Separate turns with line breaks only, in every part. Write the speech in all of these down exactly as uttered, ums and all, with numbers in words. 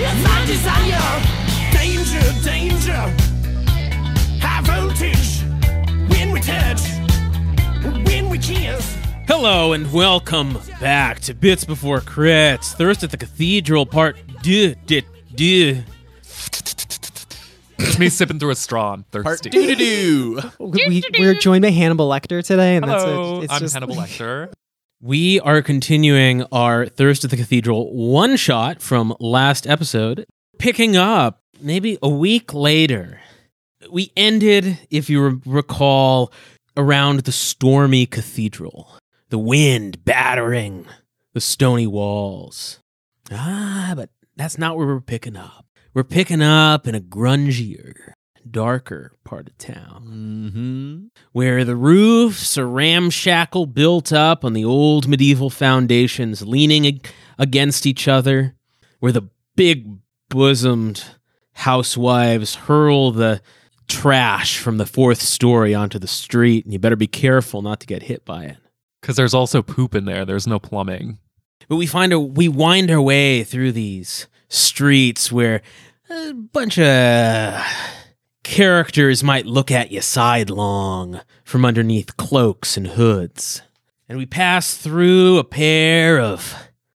It's my desire. Danger, danger. High voltage. When we touch. When we kiss.
Hello and welcome back to Bits Before Crits. Thirst at the Cathedral, part duh, duh, duh.
It's me sipping through a straw. I'm thirsty.
Doo doo doo.
We, we're joined by Hannibal Lecter today, and
Hello,
that's it. It's
I'm
just,
Hannibal Lecter.
We are continuing our Thirst at the Cathedral one-shot from last episode, picking up maybe a week later. We ended, if you re- recall, around the stormy cathedral. The wind battering the stony walls. Ah, but that's not where we're picking up. We're picking up in a grungier, darker part of town.
Mm-hmm.
Where the roofs are ramshackle, built up on the old medieval foundations, leaning ag- against each other. Where the big-bosomed housewives hurl the trash from the fourth story onto the street, and you better be careful not to get hit by it.
Because there's also poop in there. There's no plumbing.
But we find a, we wind our way through these streets where a bunch of characters might look at you sidelong from underneath cloaks and hoods. And we pass through a pair of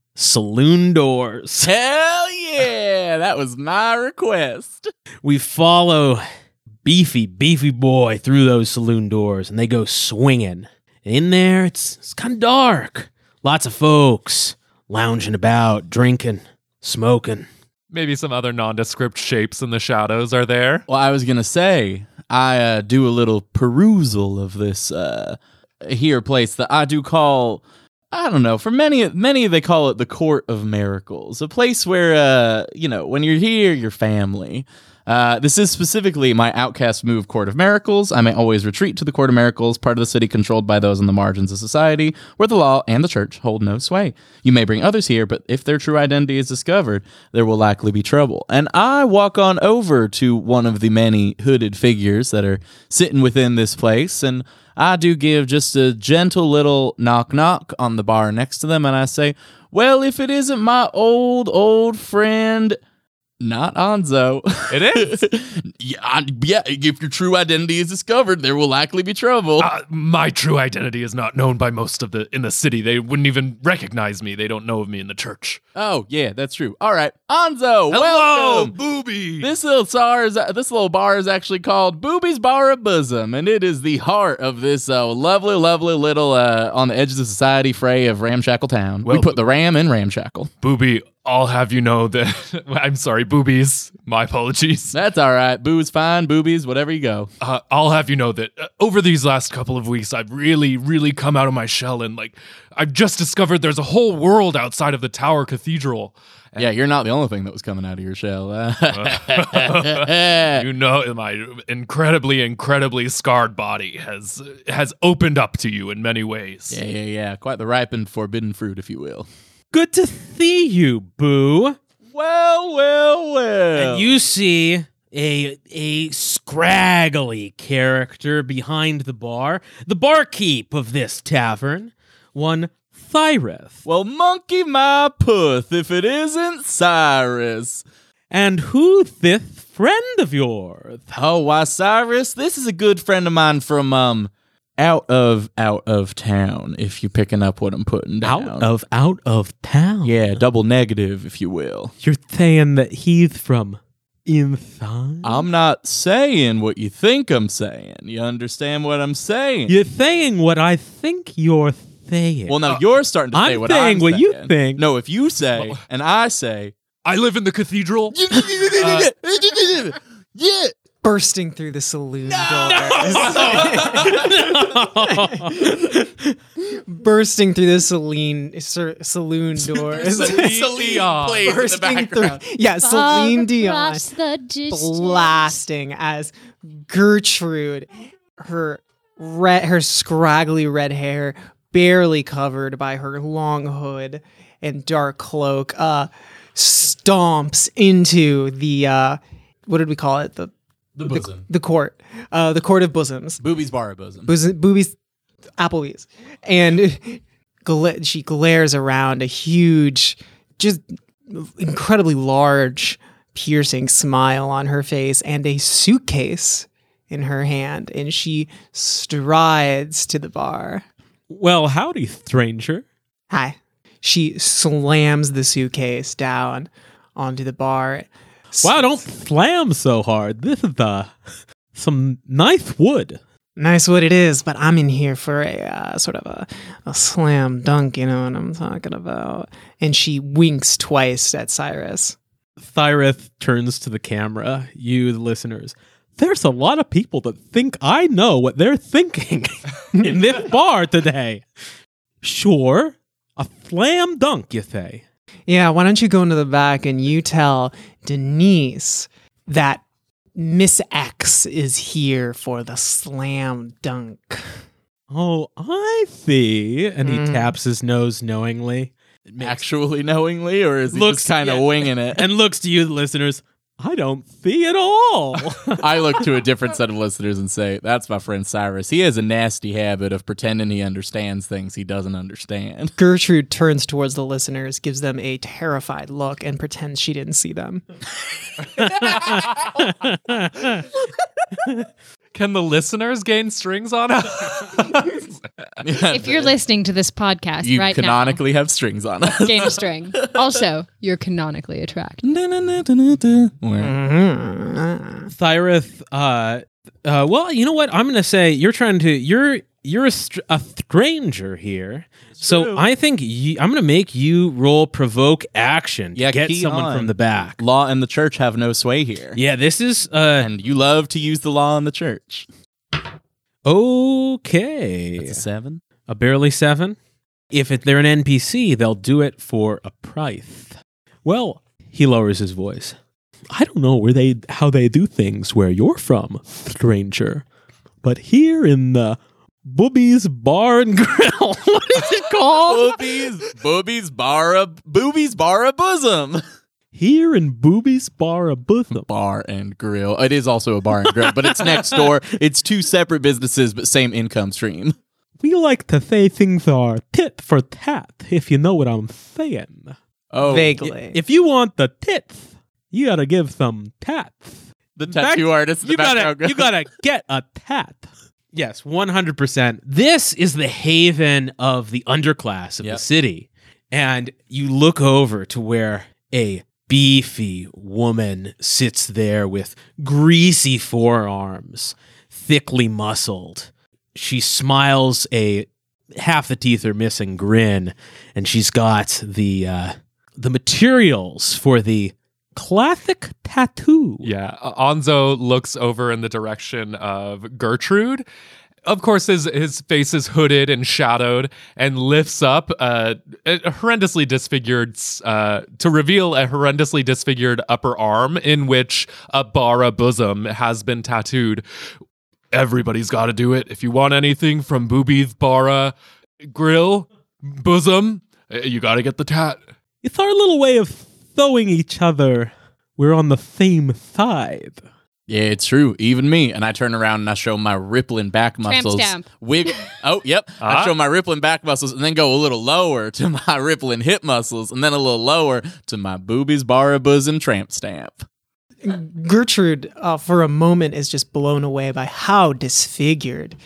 saloon doors.
Hell yeah! That was my request.
We follow beefy, beefy boy through those saloon doors, and they go swinging. And in there, it's, it's kind of dark. Lots of folks lounging about, drinking, smoking.
Maybe some other nondescript shapes in the shadows are there.
Well, I was gonna say I uh, do a little perusal of this uh, here place that I do call, I don't know, for many many they call it the Court of Miracles, a place where uh, you know, when you're here, you're family. Uh, this is specifically my outcast move, Court of Miracles. I may always retreat to the Court of Miracles, part of the city controlled by those on the margins of society, where the law and the church hold no sway. You may bring others here, but if their true identity is discovered, there will likely be trouble. And I walk on over to one of the many hooded figures that are sitting within this place, and I do give just a gentle little knock-knock on the bar next to them, and I say, well, if it isn't my old, old friend... Not Anzo.
It is?
yeah, I, yeah, if your true identity is discovered, there will likely be trouble.
Uh, my true identity is not known by most of the in the city. They wouldn't even recognize me. They don't know of me in the church.
Oh, yeah, that's true. All right, Anzo,
Hello,
welcome.
Booby.
This little bar is this little bar is actually called Booby's Bar of Bosom, and it is the heart of this uh, lovely, lovely little uh, on the edge of the society fray of Ramshackle Town.
Well,
we put the ram in Ramshackle.
Booby, I'll have you know that... I'm sorry, boobies. My apologies.
That's all right. Boo's fine. Boobies, whatever you go.
Uh, I'll have you know that uh, over these last couple of weeks, I've really, really come out of my shell, and like I've just discovered there's a whole world outside of the Tower Cathedral. And
Yeah, you're not the only thing that was coming out of your shell.
you know, my incredibly, incredibly scarred body has has opened up to you in many ways.
yeah, yeah, yeah. Quite the ripened forbidden fruit, if you will.
Good to see you, Boo.
Well, well, well.
And you see a a scraggly character behind the bar, the barkeep of this tavern, one Thyrith.
Well, monkey my puth if it isn't Cyrus.
And who thith friend of yours?
Oh, why, Cyrus? This is a good friend of mine from, um, out of, out of town, if you're picking up what I'm putting down.
Out of out of town.
Yeah, double negative, if you will.
You're saying that he's from inside?
I'm not saying what you think I'm saying. You understand what I'm saying?
You're saying what I think you're saying.
Well, now you're starting to say
I'm
what
saying
I'm
what
saying.
you think.
No, if you say,
Well-
and I say,
I live in the cathedral.
yeah.
bursting through the saloon doors. bursting through the saloon, sir, saloon doors.
Leon.
Plays in the
bursting through,
background.
yeah, Celine Dion
Across the distance.
blasting as Gertrude, her red, her scraggly red hair, barely covered by her long hood and dark cloak, uh, stomps into the uh, what did we call it? The
The bosom.
the court, uh, the court of bosoms.
Booby's bar of bosom.
Boos- boobies, Applebee's, and gla- she glares around a huge, just incredibly large, piercing smile on her face and a suitcase in her hand, and she strides to the bar.
Well, howdy, stranger.
Hi. She slams the suitcase down onto the bar.
Wow, don't slam so hard. This is uh, some nice wood.
Nice what it is, but I'm in here for a uh, sort of a, a slam dunk, you know what I'm talking about. And she winks twice at Cyrus.
Cyrus turns to the camera, you, the listeners. There's a lot of people that think I know what they're thinking in this bar today. Sure, a slam dunk, you say?
Yeah, why don't you go into the back and you tell Denise that Miss X is here for the slam dunk.
Oh, I see. And he
Mm.
taps his nose knowingly.
Actually knowingly, or is he
Looks-
just kind of
yeah.
winging it?
And looks to you, the listeners. I don't see it all.
I look to a different set of listeners and say, that's my friend Cyrus. He has a nasty habit of pretending he understands things he doesn't understand.
Gertrude turns towards the listeners, gives them a terrified look, and pretends she didn't see them.
Can the listeners gain strings on us?
If you're listening to this podcast
you
right
canonically have strings on us.
now, gain a string. Also, you're canonically attracted.
Cyrus, uh, uh, well, you know what? I'm going to say you're trying to, you're, you're a, str- a stranger here. So
true.
I think you, I'm going to make you roll provoke action to
Yeah,
get
key
someone
on.
from the back.
Law and the church have no sway here.
Yeah, this is, uh,
And you love to use the law and the church.
okay.
That's a seven.
A barely seven. If it, they're an N P C, they'll do it for a price. Well, he lowers his voice. I don't know where they how they do things where you're from, stranger, but here in the Boobies Bar and Grill, what is it called?
Boobies, boobies, bar a, boobies, bar a bosom.
Here in Boobies Bar a Bosom.
Bar and grill. It is also a bar and grill, but it's next door. It's two separate businesses, but same income stream.
We like to say things are tit for tat, if you know what I'm saying.
Oh,
Vaguely.
If you want the tits, you gotta give some tats.
the
fact,
tattoo artist. in the
You gotta,
background.
you gotta get a tat. Yes, one hundred percent. This is the haven of the underclass of
Yep.
the city. And you look over to where a beefy woman sits there with greasy forearms, thickly muscled. She smiles a half the teeth are missing grin, and she's got the uh, the materials for the classic tattoo.
Yeah, uh, Anzo looks over in the direction of Gertrude. Of course, his his face is hooded and shadowed, and lifts up uh, a horrendously disfigured uh, to reveal a horrendously disfigured upper arm in which a bara bosom has been tattooed. Everybody's got to do it. If you want anything from Boobies Bara Grill Bosom, uh, you got to get the tat.
It's our little way of showing each other we're on the same side.
Yeah, it's true. Even me. And I turn around and I show my rippling back muscles.
stamp.
Wig. Oh, yep.
Ah.
I show my rippling back muscles and then go a little lower to my rippling hip muscles and then a little lower to my boobies, bar, bosom, tramp stamp.
Gertrude, uh, for a moment, is just blown away by how disfigured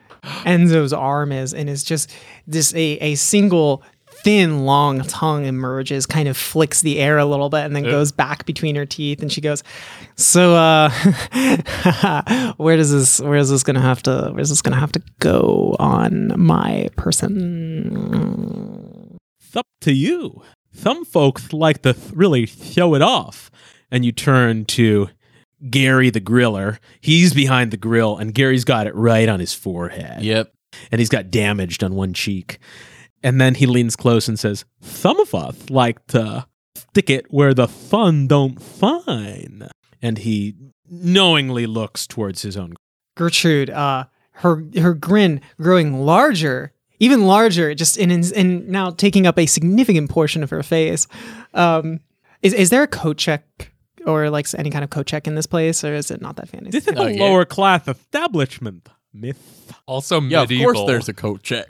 Enzo's arm is, and is just this a, a single thin, long tongue emerges, kind of flicks the air a little bit, and then goes back between her teeth. And she goes, "So, uh, where does this? Where is this gonna have to? Where's this gonna have to go on my person?"
It's up to you. Some folks like to really show it off. And you turn to Gary the griller. He's behind the grill, and Gary's got it right on his forehead.
Yep.
And he's got damaged on one cheek. And then he leans close and says, "Some of us like to stick it where the fun don't find." And he knowingly looks towards his own.
Gertrude, uh, her her grin growing larger, even larger, just in, in, in now taking up a significant portion of her face. Um, is is there a coat check or like any kind of coat check in this place, or is it not that fancy?
This is
Oh,
a
yeah.
lower class establishment. Myth.
Also
Yeah,
medieval.
of course there's a coat check.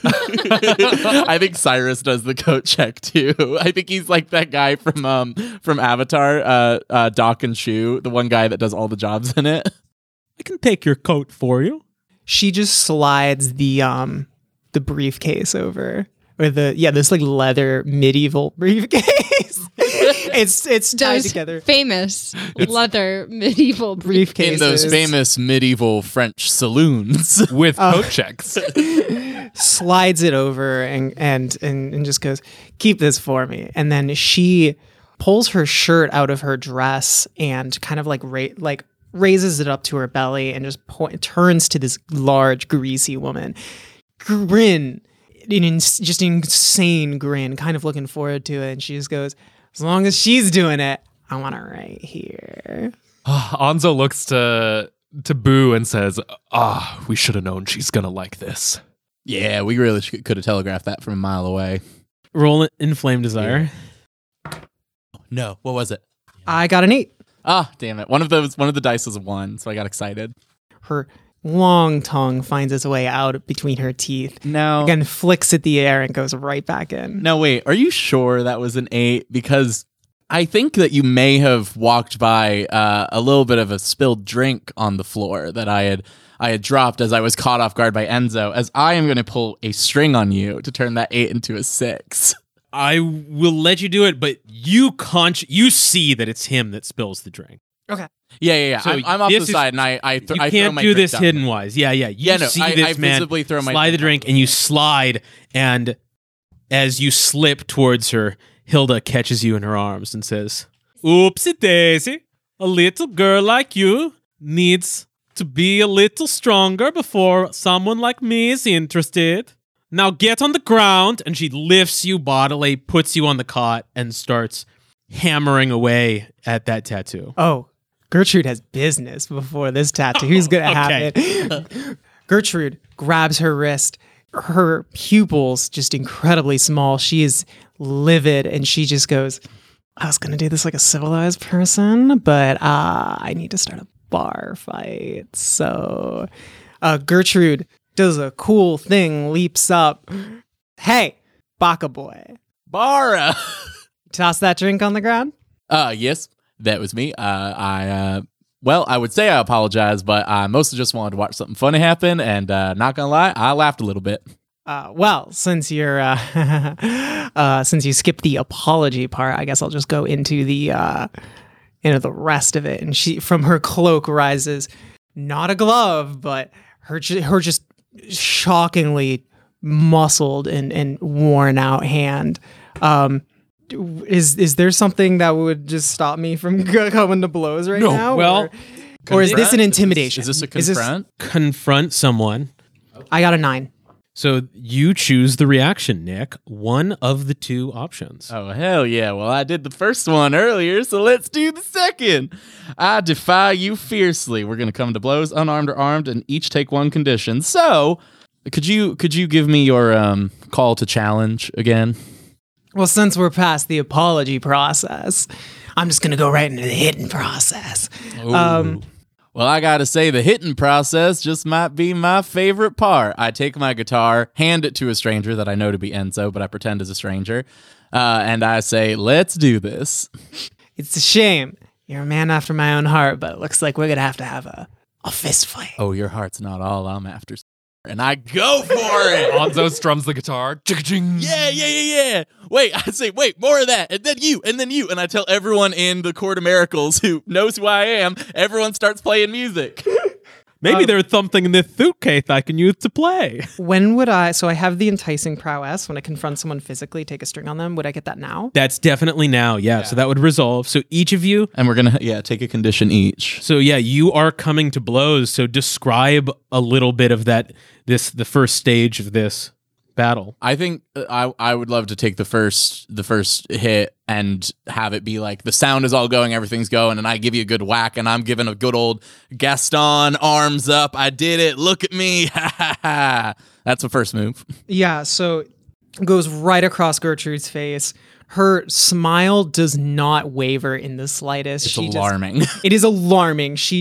I think Cyrus does the coat check too. I think he's like that guy from um from Avatar, uh, uh Doc and Shoe, the one guy that does all the jobs in it.
I can take your coat for you.
She just slides the um the briefcase over. Or the yeah, this like leather medieval briefcase. it's it's tied
Those
together.
famous leather medieval
Briefcases.
In those famous medieval French saloons.
with coat checks.
Slides it over and, and and and just goes, keep this for me. And then she pulls her shirt out of her dress and kind of like ra- like raises it up to her belly and just po- turns to this large greasy woman. Grin, an ins- just an insane grin, kind of looking forward to it. And she just goes, as long as she's doing it, I want her right here.
Anzo looks to to Boo and says, "Ah, we should have known she's gonna like this."
Yeah, we really sh- could have telegraphed that from a mile away.
Roll Inflame Desire.
No, what was it?
I got an eight.
Ah, damn it. One of those one of the dice was a one, so I got excited.
Her long tongue finds its way out between her teeth.
No.
Again, flicks at the air and goes right back in.
No, wait. Are you sure that was an eight? Because I think that you may have walked by uh, a little bit of a spilled drink on the floor that I had I had dropped as I was caught off guard by Enzo. As I am going to pull a string on you to turn that eight into a six.
I will let you do it, but you conch- you see that it's him that spills the drink.
Okay.
Yeah, yeah, yeah.
So
I'm, I'm off
this
the
is-
side, and I I, th-
You
I throw
can't
my
do
drink
this
down.
hidden wise. Yeah, yeah. You
Yeah, no,
see
I-
this
I
man
visibly throw my
slide the
drink
drink, and you slide, and as you slip towards her, Hilda catches you in her arms and says, "Oopsie daisy, a little girl like you needs to be a little stronger before someone like me is interested. Now get on the ground," and she lifts you bodily, puts you on the cot, and starts hammering away at that tattoo.
Oh, Gertrude has business before this tattoo's going to happen. Gertrude grabs her wrist. Her pupils just incredibly small. She is livid, and she just goes, I was going to do this like a civilized person, but uh, I need to start a bar fight. So uh, Gertrude does a cool thing, leaps up. Hey, Baka boy.
Bara.
Toss that drink on the ground.
Uh, yes, that was me. Uh, I, uh, well, I would say I apologize, but I mostly just wanted to watch something funny happen, and uh, not gonna lie, I laughed a little bit.
Uh, well, since you're uh, uh, since you skipped the apology part, I guess I'll just go into the uh, into the rest of it. And she, from her cloak, rises not a glove, but her ju- her just shockingly muscled and, and worn out hand. Um, is is there something that would just stop me from coming to blows right
No,
now?
well,
or, or is this an intimidation?
Is this a
Is this-
confront?
Confront someone.
I got a nine.
So you choose the reaction, Nick. One of the two options.
Oh, hell yeah. Well, I did the first one earlier, so let's do the second. I defy you fiercely. We're going to come to blows, unarmed or armed, and each take one condition. So, could you could you give me your um, call to challenge again?
Well, since we're past the apology process, I'm just going to go right into the hitting process. Um,
Well, I gotta say, the hitting process just might be my favorite part. I take my guitar, hand it to a stranger that I know to be Enzo, but I pretend as a stranger, uh, and I say, let's do this.
It's a shame. You're a man after my own heart, but it looks like we're going to have to have a, a fist fight.
Oh, your heart's not all I'm after. And I go for it.
Anzo strums the guitar. Ching-ching.
Yeah, yeah, yeah, yeah. Wait, I say, wait, more of that. And then you, and then you. And I tell everyone in the Court of Miracles who knows who I am, everyone starts playing music.
Maybe there's something in this suitcase I can use to play.
When would I, so I have the enticing prowess. When I confront someone physically, take a string on them. Would I get that now?
That's definitely now, yeah. So that would resolve. So each of you,
And we're going to, yeah, take a condition each.
so yeah, you are coming to blows. So describe a little bit of that, this, the first stage of this battle.
I think uh, I I would love to take the first the first hit and have it be like the sound is all going, everything's going, and I give you a good whack, and I'm giving a good old Gaston arms up. I did it. Look at me. Ha ha ha. That's the first move.
Yeah, so it goes right across Gertrude's face. Her smile does not waver in the slightest.
It's
She just-
alarming.
it is alarming. She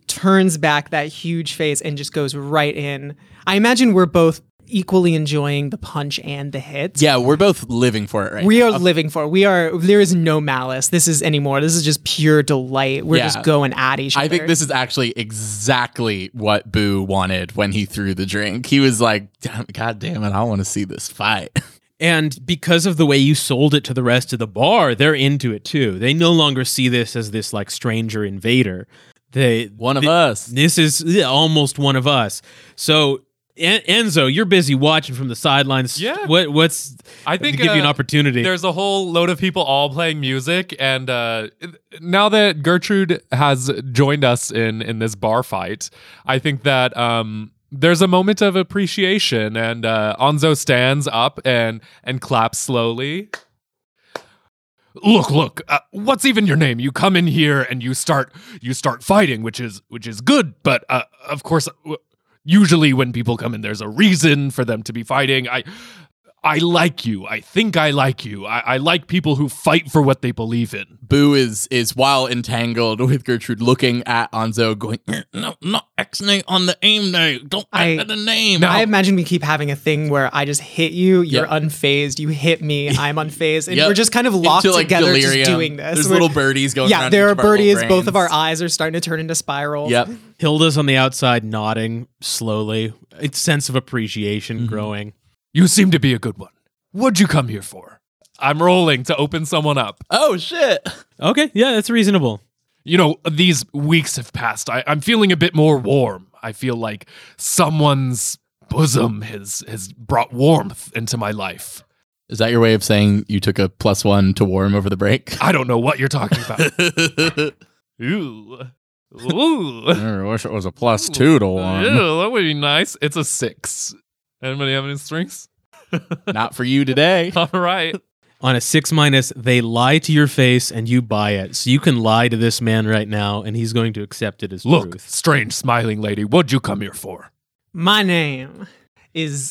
turns back that huge face and just goes right in. I imagine we're both equally enjoying the punch and the hits.
Yeah, we're both living for it right
We
now.
are living for it. We are. There is no malice. This is anymore. This is just pure delight. We're
Yeah.
just going at each other.
I think this is actually exactly what Boo wanted when he threw the drink. He was like, God damn it, I want to see this fight.
And because of the way you sold it to the rest of the bar, they're into it too. They no longer see this as this like stranger invader. They
One of
th-
us.
This is yeah, almost one of us. So En- Enzo, you're busy watching from the sidelines.
Yeah.
What what's
I think
to give you an
uh,
opportunity?
There's a whole load of people all playing music, and uh, now that Gertrude has joined us in in this bar fight, I think that um, there's a moment of appreciation, and uh, Anzo stands up and and claps slowly. Look, look. Uh, what's even your name? You come in here and you start you start fighting, which is which is good, but uh, of course. W- Usually when people come in, there's a reason for them to be fighting. I I like you. I think I like you. I, I like people who fight for what they believe in.
Boo is is while entangled with Gertrude, looking at Anzo, going, "Eh, no, not X-nay on the aim nay. Don't
I-
add the name.
No.
I imagine we keep having a thing where I just hit you, you're
Yep.
unfazed, you hit me, I'm unfazed, and
Yep.
we're just kind of locked
Into, like,
together
delirium.
just doing this.
There's
We're-
little birdies going
Yeah,
around
there
each
are
of our little
birdies. Both of our
brains.
eyes are starting to turn into spirals.
Yep.
Hilda's on the outside nodding slowly. Its sense of appreciation
Mm-hmm.
growing.
You seem to be a good one. What'd you come here for? I'm rolling to open someone up.
Oh, shit.
Okay, yeah, that's reasonable.
You know, these weeks have passed. I, I'm feeling a bit more warm. I feel like someone's bosom has, has brought warmth into my life.
Is that your way of saying you took a plus one to warm over the break?
I don't know what you're talking about. Ooh. Ooh.
I wish it was a plus two to
Yeah, that would be nice. It's a six. Anybody have any strings?
Not for you today.
All right.
On a six minus, they lie to your face and you buy it. So you can lie to this man right now and he's going to accept it as
Look,
truth.
strange smiling lady, what'd you come here for?
My name is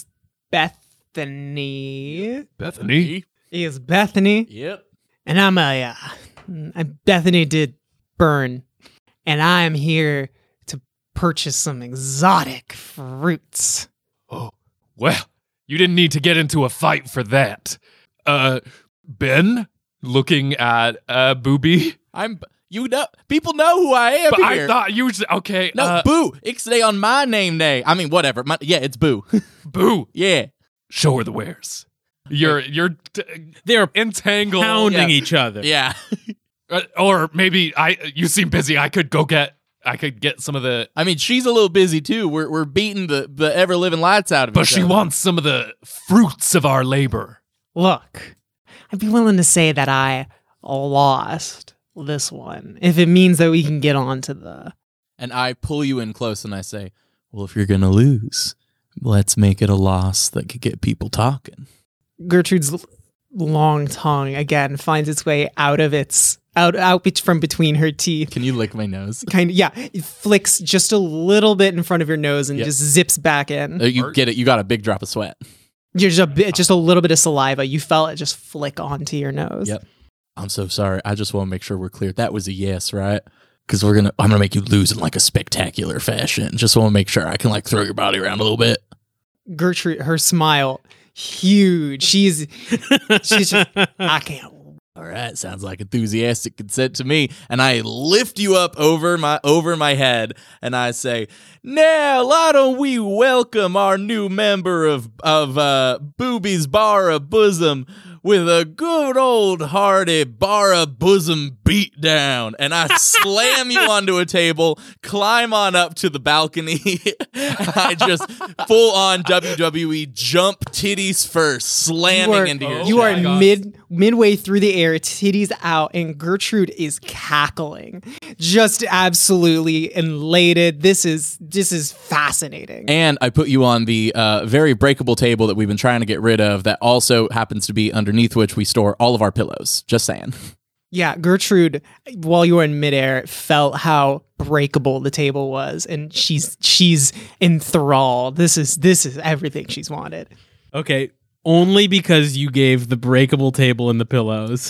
Bethany.
Bethany?
Is Bethany,
Yep.
and I'm a uh, I'm Bethany did burn, and I am here to purchase some exotic fruits.
Oh, well, you didn't need to get into a fight for that. Uh, Ben, looking at uh Booby,
I'm. You know, people know who I am
but I
here.
thought you. Okay,
no,
uh,
Boo. Ixnay on my name day. I mean, whatever. My, yeah, it's Boo.
Boo.
Yeah.
Show her the wares. You're you're t-
They're
entangled,
pounding
yeah.
each other.
Yeah.
Uh, or maybe I. You seem busy. I could go get. I could get some of the.
I mean, she's a little busy too. We're we're beating the, the ever living lights out of
But
each
she
other.
wants some of the fruits of our labor.
Look, I'd be willing to say that I lost this one if it means that we can get on to the.
And I pull you in close and I say, well, if you're going to lose, let's make it a loss that could get people talking.
Gertrude's l- long tongue again finds its way out of its out out bet- from between her teeth.
Can you lick my nose?
Kind of, yeah. It flicks just a little bit in front of your nose and
Yep.
just zips back in.
Uh, you get it. You got a big drop of sweat.
You're just a bit, just a little bit of saliva. You felt it just flick onto your nose.
Yep. I'm so sorry. I just want to make sure we're clear. That was a yes, right? Because we're gonna, I'm gonna make you lose in like a spectacular fashion. Just want to make sure I can like throw your body around a little bit.
Gertrude, her smile, huge. She's, she's just, I can't.
All right, sounds like enthusiastic consent to me. And I lift you up over my over my head, and I say, "Now, why don't we welcome our new member of of uh, Booby's Bar of Bosom with a good old hearty Bar of Bosom beatdown?" And I slam you onto a table, climb on up to the balcony. I just full on W W E jump titties first, slamming
You are,
into your
you are
chest.
mid midway through the air, titties out, and Gertrude is cackling, just absolutely elated. This is this is fascinating.
And I put you on the uh, very breakable table that we've been trying to get rid of that also happens to be underneath which we store all of our pillows. Just saying.
Yeah, Gertrude, while you were in midair, felt how breakable the table was, and she's she's enthralled. This is this is everything she's wanted.
Okay, only because you gave the breakable table and the pillows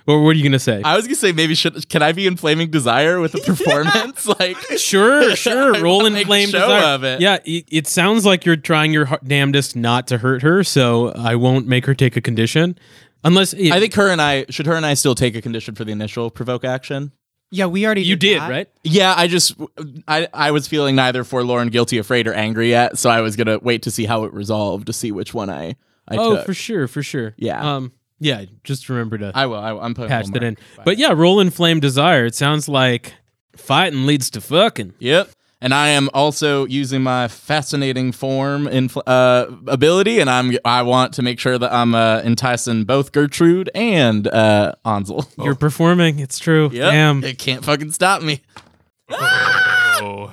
What were you gonna say?
I was gonna say maybe should can I be inflaming desire with a performance? Like
Sure, sure.
I
Roll
wanna
in
make a
flame
show
desire.
of it.
Yeah, it, it sounds like you're trying your har- damnedest not to hurt her, so I won't make her take a condition. Unless
I think her and I should her and I still take a condition for the initial provoke action.
Yeah, we already
you did,
that.
right?
Yeah, I just I I was feeling neither forlorn, guilty, afraid, or angry yet, so I was gonna wait to see how it resolved to see which one I I
oh,
took.
for sure, for sure.
Yeah.
Um. Yeah. Just remember to
I will. I will I'm putting
patch
homework.
that in. But yeah, roll in flame desire. It sounds like fighting leads to fucking.
Yep. And I am also using my fascinating form in uh, ability, and I'm I want to make sure that I'm uh, enticing both Gertrude and uh, Ansel.
You're performing. It's true.
Yep.
Damn.
It can't fucking stop me.
Oh.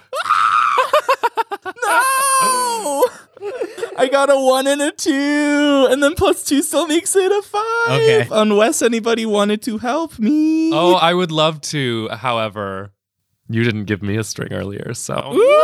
No! I got a one and a two, and then plus two still makes it a five.
Okay.
Unless anybody wanted to help me.
Oh, I would love to. However, you didn't give me a string earlier, so.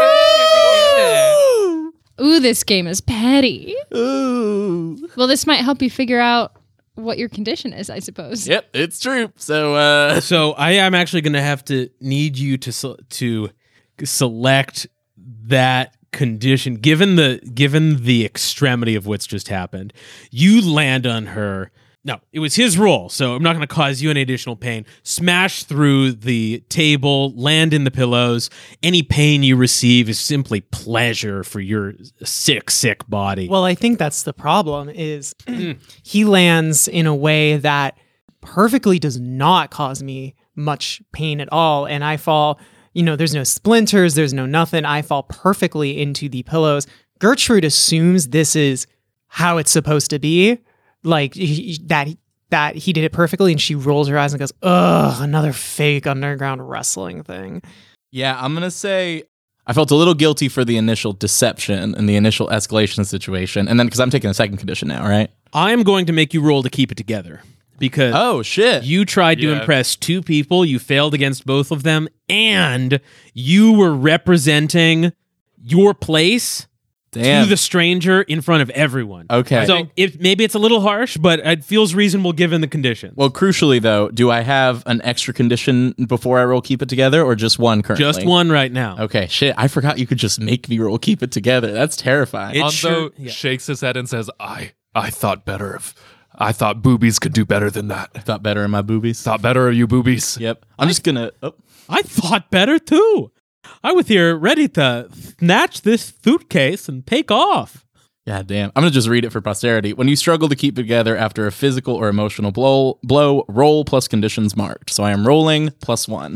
Ooh.
Ooh, this game is petty.
Ooh.
Well, this might help you figure out what your condition is, I suppose.
Yep, it's true. So, uh,
So I am actually going to have to need you to se- to select that condition. Given the given the extremity of what's just happened, you land on her. No, it was his roll, so I'm not going to cause you any additional pain. Smash through the table, land in the pillows. Any pain you receive is simply pleasure for your sick, sick body.
Well, I think that's the problem is he lands in a way that perfectly does not cause me much pain at all. And I fall, you know, there's no splinters, there's no nothing. I fall perfectly into the pillows. Gertrude assumes this is how it's supposed to be. Like he, that, that he did it perfectly, and she rolls her eyes and goes, "Ugh, another fake underground wrestling thing."
yeah, I'm going to say I felt a little guilty for the initial deception and the initial escalation situation. And then, because I'm taking a second condition now, right?
I'm going to make you roll to keep it together because
Oh, shit.
you tried to
Yeah.
impress two people, you failed against both of them, and you were representing your place
Damn.
to the stranger in front of everyone.
Okay.
So if maybe it's a little harsh, but it feels reasonable given the conditions.
Well, crucially, though, do I have an extra condition before I roll keep it together or just one currently?
Just one right now.
Okay, shit. I forgot you could just make me roll keep it together. That's terrifying.
It
Anzo
sure- yeah.
shakes his head and says, I I thought better of I thought boobies could do better than that.
Thought better in my boobies.
Thought better of you boobies.
Yep. I'm just gonna. Oh.
I thought better too. I was here ready to snatch this suitcase and take off.
Yeah, damn. I'm gonna just read it for posterity. When you struggle to keep it together after a physical or emotional blow, blow, roll plus conditions marked. So I am rolling plus one.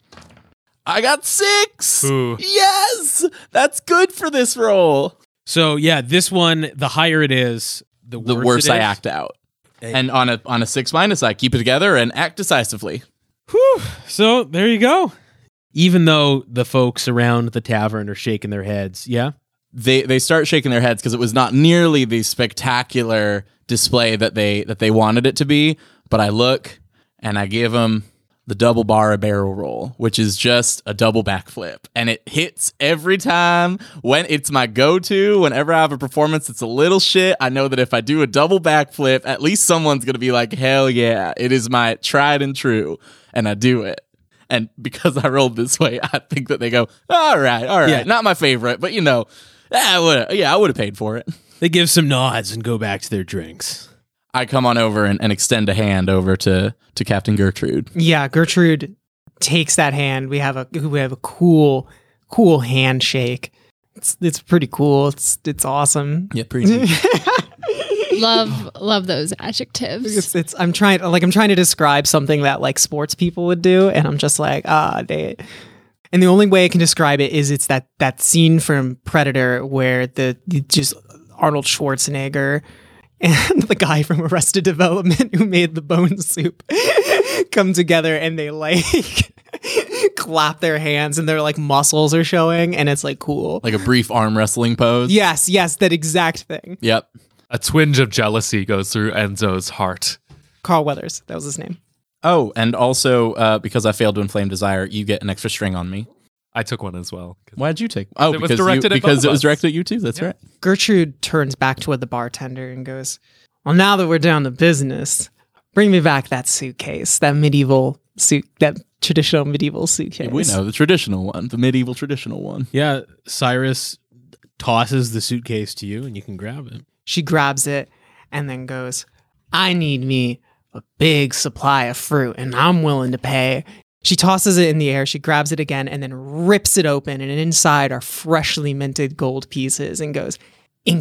I got six.
Ooh.
Yes, that's good for this roll.
So yeah, this one, the higher it is, the worse,
The worse
it
I
is.
act out. And on a on a six minus, I keep it together and act decisively.
Whew. So there you go. Even though the folks around the tavern are shaking their heads, yeah.
They they start shaking their heads because it was not nearly the spectacular display that they that they wanted it to be. But I look and I give them the double bar a barrel roll, which is just a double backflip, and it hits every time. When it's my go-to, whenever I have a performance that's a little shit, I know that if I do a double backflip, at least someone's gonna be like, "Hell yeah!" It is my tried and true, and I do it. And because I rolled this way, I think that they go, "All right, all right,
Yeah.
not my favorite, but you know, I would, yeah, I would have paid for it."
They give some nods and go back to their drinks.
I come on over and, and extend a hand over to to Captain Gertrude.
Yeah, Gertrude takes that hand. We have a we have a cool cool handshake. It's it's pretty cool. It's it's awesome.
Yeah, pretty.
love love those adjectives.
It's, it's I'm trying like I'm trying to describe something that like sports people would do, and I'm just like ah they. And the only way I can describe it is it's that that scene from Predator where the, the just Arnold Schwarzenegger and the guy from Arrested Development who made the bone soup come together and they like clap their hands and their like muscles are showing and it's like cool.
Like a brief arm wrestling pose.
Yes, yes, that exact thing.
Yep.
A twinge of jealousy goes through Enzo's heart.
Carl Weathers, that was his name.
Oh, and also uh, because I failed to inflame desire, you get an extra string on me.
I took one as well.
Why'd you take? Oh,
It was
because
directed
you,
at
because
both
it
of
was
us.
directed at you too. That's
Yeah.
right.
Gertrude turns back toward the bartender and goes, "Well, now that we're down to business, Bring me back that suitcase, that medieval suit, that traditional medieval suitcase.
We know the traditional one, the medieval traditional one.
Yeah, Cyrus tosses the suitcase to you, and you can grab it.
She grabs it and then goes, I need me a big supply of fruit, and I'm willing to pay. She tosses it in the air, she grabs it again, and then rips it open, and inside are freshly minted gold pieces, and goes, in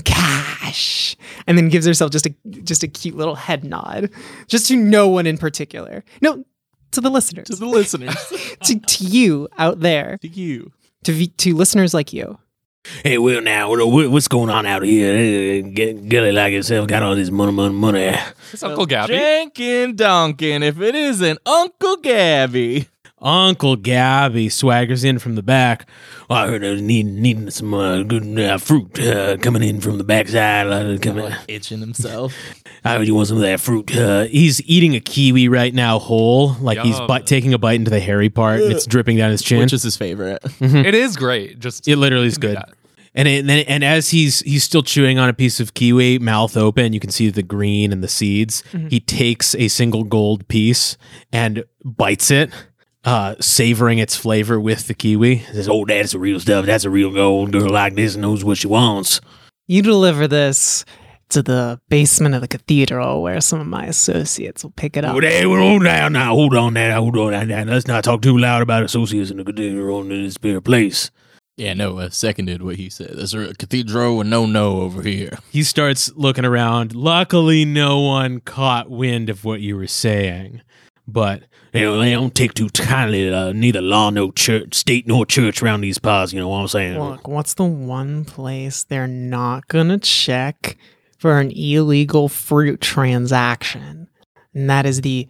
cash, and then gives herself just a just a cute little head nod, just to no one in particular. No, to the listeners.
To the listeners.
to, to you out there.
To you.
To v- to listeners like you.
Hey, well, now, what- what's going on out here? Get Gilly like yourself got all this money, money, money.
It's Uncle Gabby.
Jenkin Duncan, if it isn't Uncle Gabby.
Uncle Gabby swaggers in from the back.
Well, I heard I was needing, needing some uh, good uh, fruit uh, coming in from the backside. Uh, coming.
Itching himself.
I heard you want some of that fruit. Uh,
He's eating a kiwi right now whole, like he's
Yum.
bite, taking a bite into the hairy part, and it's dripping down his chin.
Which is his favorite.
It is great. Just
It literally is good.
Yeah.
And it, and, then, and as he's he's still chewing on a piece of kiwi, mouth open, you can see the green and the seeds. He takes a single gold piece and bites it, uh, savoring its flavor with the kiwi.
says, oh, that's the real stuff. That's a real gold girl like this knows what she wants.
You deliver this to the basement of the cathedral where some of my associates will pick it up.
Oh, hey, well, hold down now. Hold on now. Hold on now. Let's not talk too loud about associates in the cathedral in this spirit place.
Yeah, no, uh, seconded what he said. There's a cathedral and no no over here.
He starts looking around. Luckily, no one caught wind of what you were saying. But
You know, they don't take too kindly uh, neither law, no church, state, nor church around these parts. You know what I'm saying?
Look, what's the one place they're not gonna check for an illegal fruit transaction? And that is the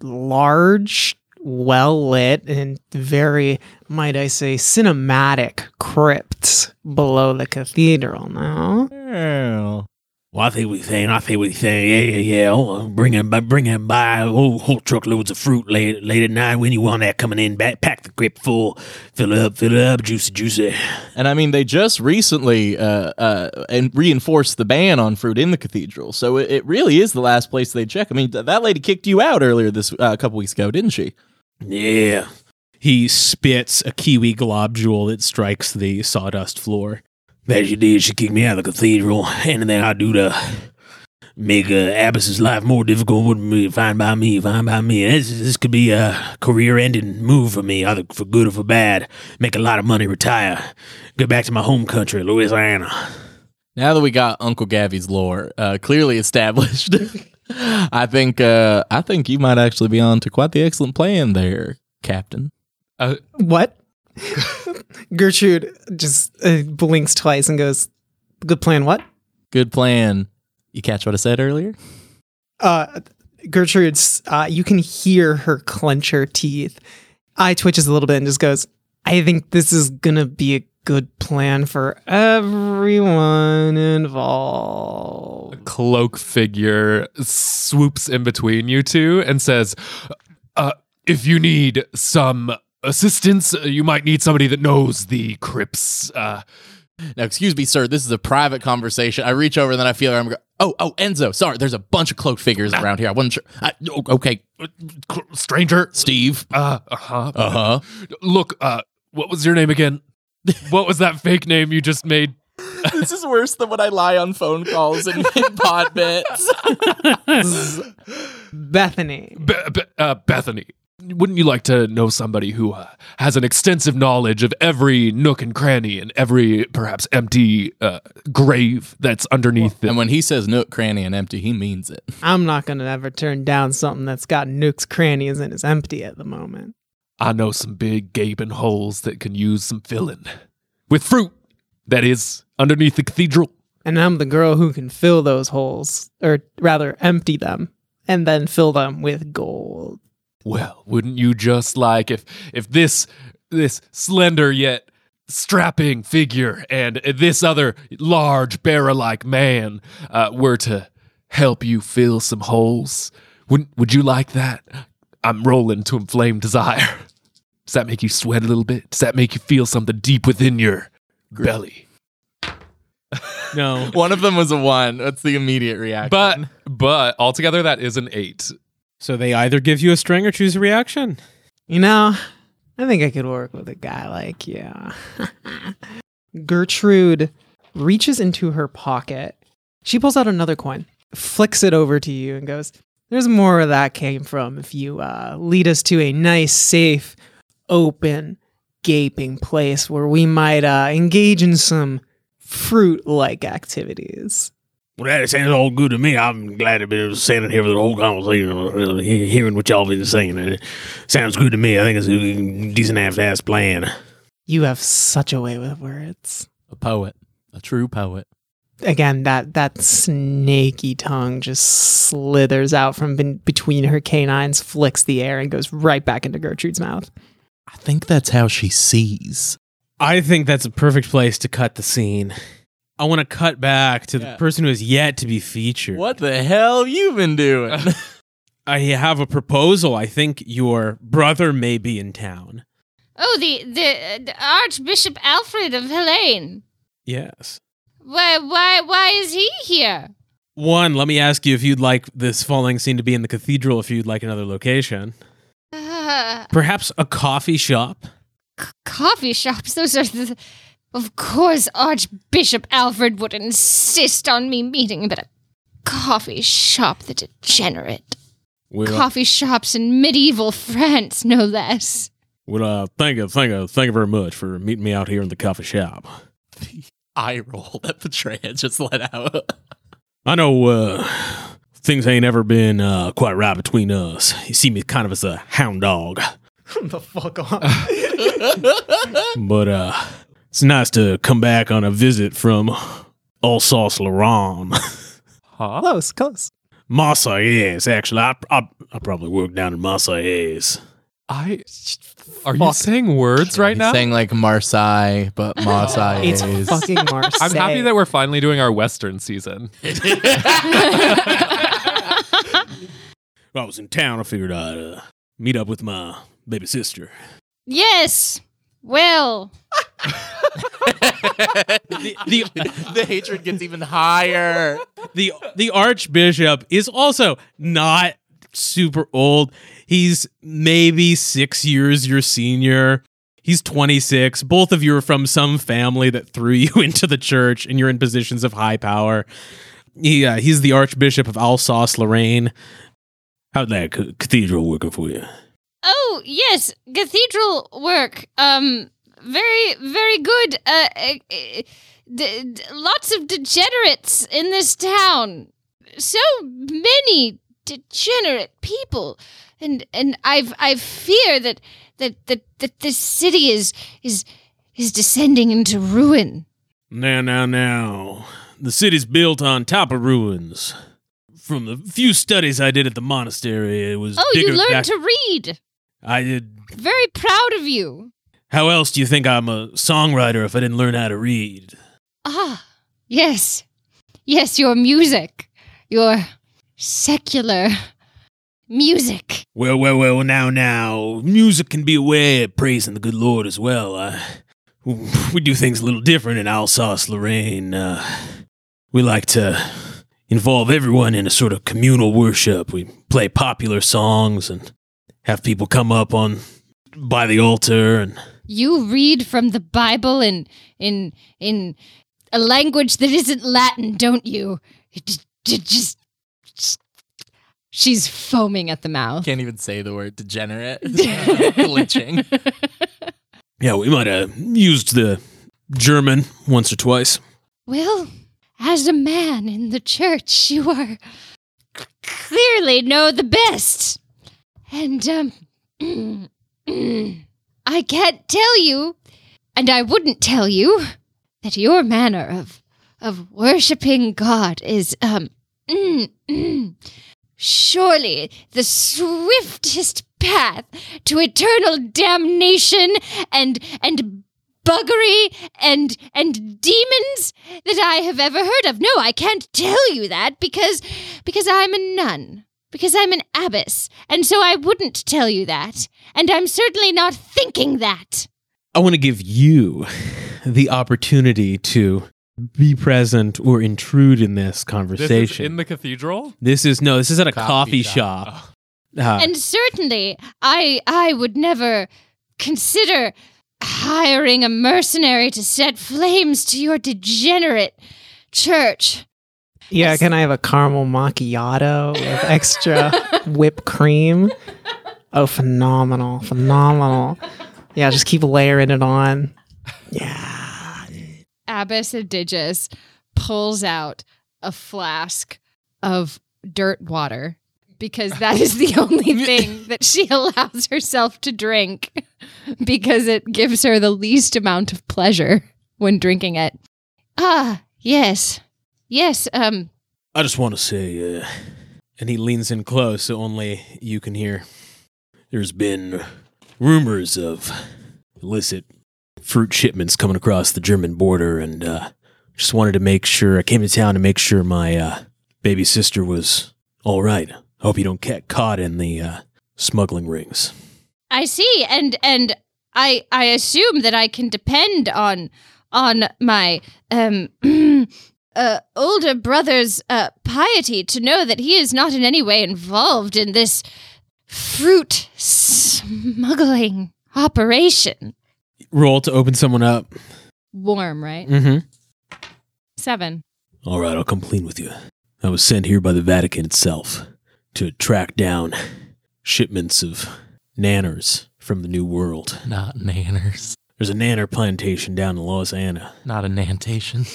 large, well lit, and very, might I say, cinematic crypt below the cathedral now.
Well,
Well, I think we think, I think we think, yeah, yeah, yeah. Oh, bring him, by, bring him by whole, whole truckloads of fruit late, late at night when you want that coming in. Back, pack the grip full, fill it up, fill it up, juicy, juicy.
and I mean, they just recently uh, uh, and reinforced the ban on fruit in the cathedral, so it, it really is the last place they check. I mean, th- that lady kicked you out earlier this uh, a couple weeks ago, didn't she?
Yeah.
he spits a kiwi globule that strikes the sawdust floor.
That she did. She kicked me out of the cathedral. Anything I do to make uh, Abbas's life more difficult would be fine by me, fine by me. This, this could be a career-ending move for me, either for good or for bad. Make a lot of money, retire, go back to my home country, Louisiana.
Now that we got Uncle Gavy's lore uh, clearly established, I think uh, I think you might actually be on to quite the excellent plan there, Captain.
Uh,
What? Gertrude just uh, blinks twice and goes, good plan, what?
Good plan. You catch what I said earlier?
Uh, Gertrude's, uh, you can hear her clench her teeth. Eye twitches a little bit and just goes, I think this is going to be a good plan for everyone involved.
cloak figure swoops in between you two and says, uh, if you need some assistance, you might need somebody that knows the crypts. Uh,
Now, excuse me, sir. This is a private conversation. I reach over and then I feel I'm go- oh, oh, Enzo. Sorry, there's a bunch of cloaked figures around here. I wasn't sure. I, oh, okay,
stranger.
Steve.
Uh, uh-huh.
Uh huh.
Look, uh, what was your name again? What was that fake name you just made?
This is worse than when I lie on phone calls and in pod bits.
Bethany.
Be- Be- uh, Bethany. Wouldn't you like to know somebody who uh, has an extensive knowledge of every nook and cranny and every perhaps empty uh, grave that's underneath
And
it?
when he says nook, cranny, and empty, he means it.
I'm not going to ever turn down something that's got nooks, crannies, and is empty at the moment.
I know some big gaping holes that can use some filling with fruit. That is underneath the cathedral.
And I'm the girl who can fill those holes, or rather empty them, and then fill them with gold.
Well, wouldn't you just like if if this this slender yet strapping figure and this other large bearer-like man uh, were to help you fill some holes? Wouldn't would you like that? I'm rolling to inflame desire. Does that make you sweat a little bit? Does that make you feel something deep within your belly?
No.
One of them was a one. That's the immediate reaction.
But but altogether that is an eight.
So they either give you a string or choose a reaction.
You know, I think I could work with a guy like you. Gertrude reaches into her pocket. She pulls out another coin, flicks it over to you, and goes, "There's more where that came from if you uh, lead us to a nice, safe, open, gaping place where we might uh, engage in some fruit-like activities."
Well, that sounds all good to me. I'm glad to be standing here for the whole conversation, uh, he- hearing what y'all been saying. It sounds good to me. I think it's a decent half-ass plan.
You have such a way with words.
A poet. A true poet.
Again, that that snaky tongue just slithers out from ben- between her canines, flicks the air, and goes right back into Gertrude's mouth.
I think that's how she sees.
I think that's a perfect place to cut the scene. I want to cut back to
Yeah.
the person who has yet to be featured.
What the hell you been doing?
I have a proposal. I think your brother may be in town.
Oh, the, the, the Archbishop Alfred of Helene.
Yes.
Why, why, why is he here?
One, let me ask you if you'd like this following scene to be in the cathedral, if you'd like another location.
Uh,
Perhaps a coffee shop?
c- coffee shops, those are the... Of course, Archbishop Alfred would insist on me meeting, but a coffee shop, the degenerate.
Well,
Coffee shops in medieval France, no less.
well uh, thank you, thank you, thank you very much for meeting me out here in the coffee shop.
Eye roll that Betrayal just let out.
I know uh, things ain't ever been uh, quite right between us. You see me kind of as a hound dog.
the fuck off.
But uh, it's nice to come back on a visit from Alsace-Lorraine.
Huh?
Close, close.
Marseillais, actually. I, I, I probably work down in Marseillais.
I. Are you
Fuck.
saying words right
He's
now?
saying like Marseille, but Marseille
It's
is.
fucking Marseille.
I'm happy that we're finally doing our Western season.
I was in town. I figured I'd uh, meet up with my baby sister.
Yes. Well,
The, the,
the hatred gets even higher.
the, the Archbishop is also not super old. He's maybe six years your senior. He's twenty-six. Both of you are from some family that threw you into the church, and you're in positions of high power. He, uh, he's the Archbishop of Alsace-Lorraine. How'd that c- cathedral working for you?
oh, yes, cathedral work. Um, very, very good. Uh, uh, uh, d- d- lots of degenerates in this town. So many degenerate people. And and I've I fear that that that, that this city is is is descending into ruin.
Now, now, now. The city's built on top of ruins. From the few studies I did at the monastery, it was
Oh,
bigger
you learned
back-
to read.
I did.
Very proud of you.
How else do you think I'm a songwriter if I didn't learn how to read?
Ah, yes. Yes, your music. Your secular music.
Well, well, well, now, now. Music can be a way of praising the good Lord as well. Uh, we do things a little different in Alsace-Lorraine. Uh, we like to involve everyone in a sort of communal worship. We play popular songs and have people come up on by the altar and
You read from the Bible in in in a language that isn't Latin, don't you? It just, it just, just- she's foaming at the mouth.
Can't even say the word degenerate. Glitching.
yeah, we might have used the German once or twice.
Well, as a man in the church, you are c- clearly know the best. And, um, I can't tell you, and I wouldn't tell you, that your manner of, of worshipping God is, um, surely the swiftest path to eternal damnation and, and buggery and and demons that I have ever heard of. No, I can't tell you that because because I'm a nun. Because I'm an abbess. And so I wouldn't tell you that. And I'm certainly not thinking that.
I want to give you the opportunity to be present or intrude in this
This is
conversation.
in the cathedral?
This is no, this is at a
Coffee
coffee,
shop.
shop. Uh,
And certainly, I I would never consider hiring a mercenary to set flames to your degenerate church.
Yeah, can I have a caramel macchiato with extra whipped cream? Oh, phenomenal. Phenomenal. Yeah, just keep layering it on. Yeah.
Abbess Adigus pulls out a flask of dirt water because that is the only thing that she allows herself to drink because it gives her the least amount of pleasure when drinking it. Ah, yes. Yes, um,
I just want to say, uh,
and he leans in close so only you can hear.
there's been rumors of illicit fruit shipments coming across the German border, and uh, just wanted to make sure, I came to town to make sure my uh, baby sister was all right. Hope you don't get caught in the uh, smuggling rings.
I see, and and I I assume that I can depend on on my um uh, older brother's uh, piety to know that he is not in any way involved in this fruit smuggling operation.
Roll to open someone up.
Warm, right?
Mm-hmm.
Seven.
All right, I'll come clean with you. I was sent here by the Vatican itself to track down shipments of nanners from the New World.
Not nanners.
There's a nanner plantation down in Lausanne.
Not a nantation.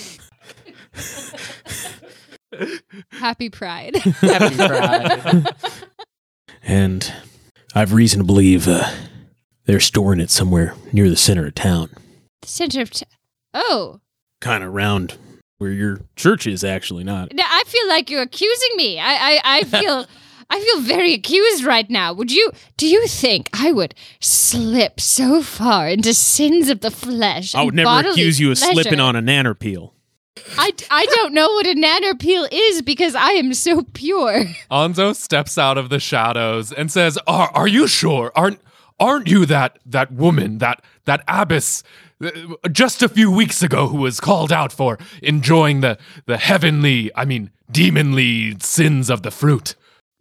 Happy Pride.
Happy Pride.
And I've reason to believe uh, they're storing it somewhere near the center of town.
The center of. T- oh.
Kind of around where your church is, actually, not.
Now, I feel like you're accusing me. I, I, I feel. I feel very accused right now. Would you, do you think I would slip so far into sins of the flesh?
I would
and
never
bodily
accuse you of
pleasure?
slipping on a nanner peel.
I, I don't know what a nanner peel is because I am so pure.
Anzo steps out of the shadows and says, "Are are you sure? Aren't aren't you that that woman, that that abbess, uh, just a few weeks ago who was called out for enjoying the the heavenly, I mean, demonly sins of the fruit?"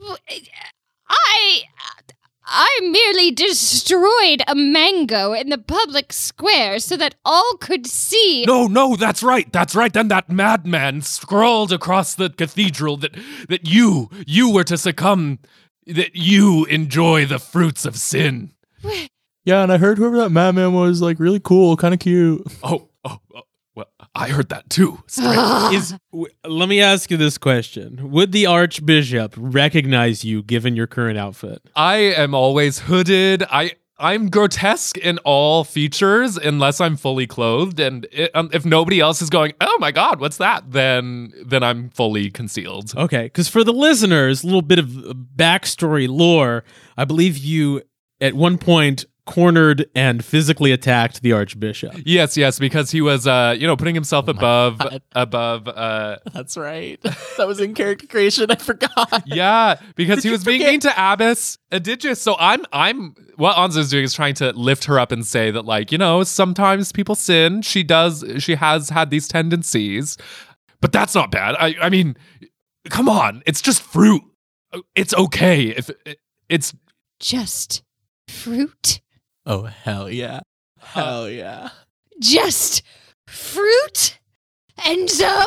I I merely destroyed a mango in the public square so that all could see.
No, no, that's right, that's right. Then that madman scrawled across the cathedral that that you you were to succumb, that you enjoy the fruits of sin.
Yeah, and I heard whoever that madman was, like, really cool, kind of cute.
Oh, oh, oh, well, I heard that too. Strange.
Is w- let me ask you this question: would the Archbishop recognize you given your current outfit?
I am always hooded. I I'm grotesque in all features unless I'm fully clothed, and it, um, if nobody else is going, "Oh my God, what's that?" then then I'm fully concealed.
Okay, because for the listeners, a little bit of backstory lore. I believe you at one point cornered and physically attacked the Archbishop.
Yes, yes, because he was, uh, you know, putting himself above
God.
above. Uh,
That's right. That was in character creation. I forgot.
yeah, because
Did
he
you
was being
forget?
mean to Abbess Adigus. So I'm I'm what Anzo's doing is trying to lift her up and say that, like, you know, sometimes people sin. She does. She has had these tendencies, but that's not bad. I I mean, come on, it's just fruit. It's okay if it's
Just fruit?
Oh, hell yeah. Hell yeah.
Just fruit? And so,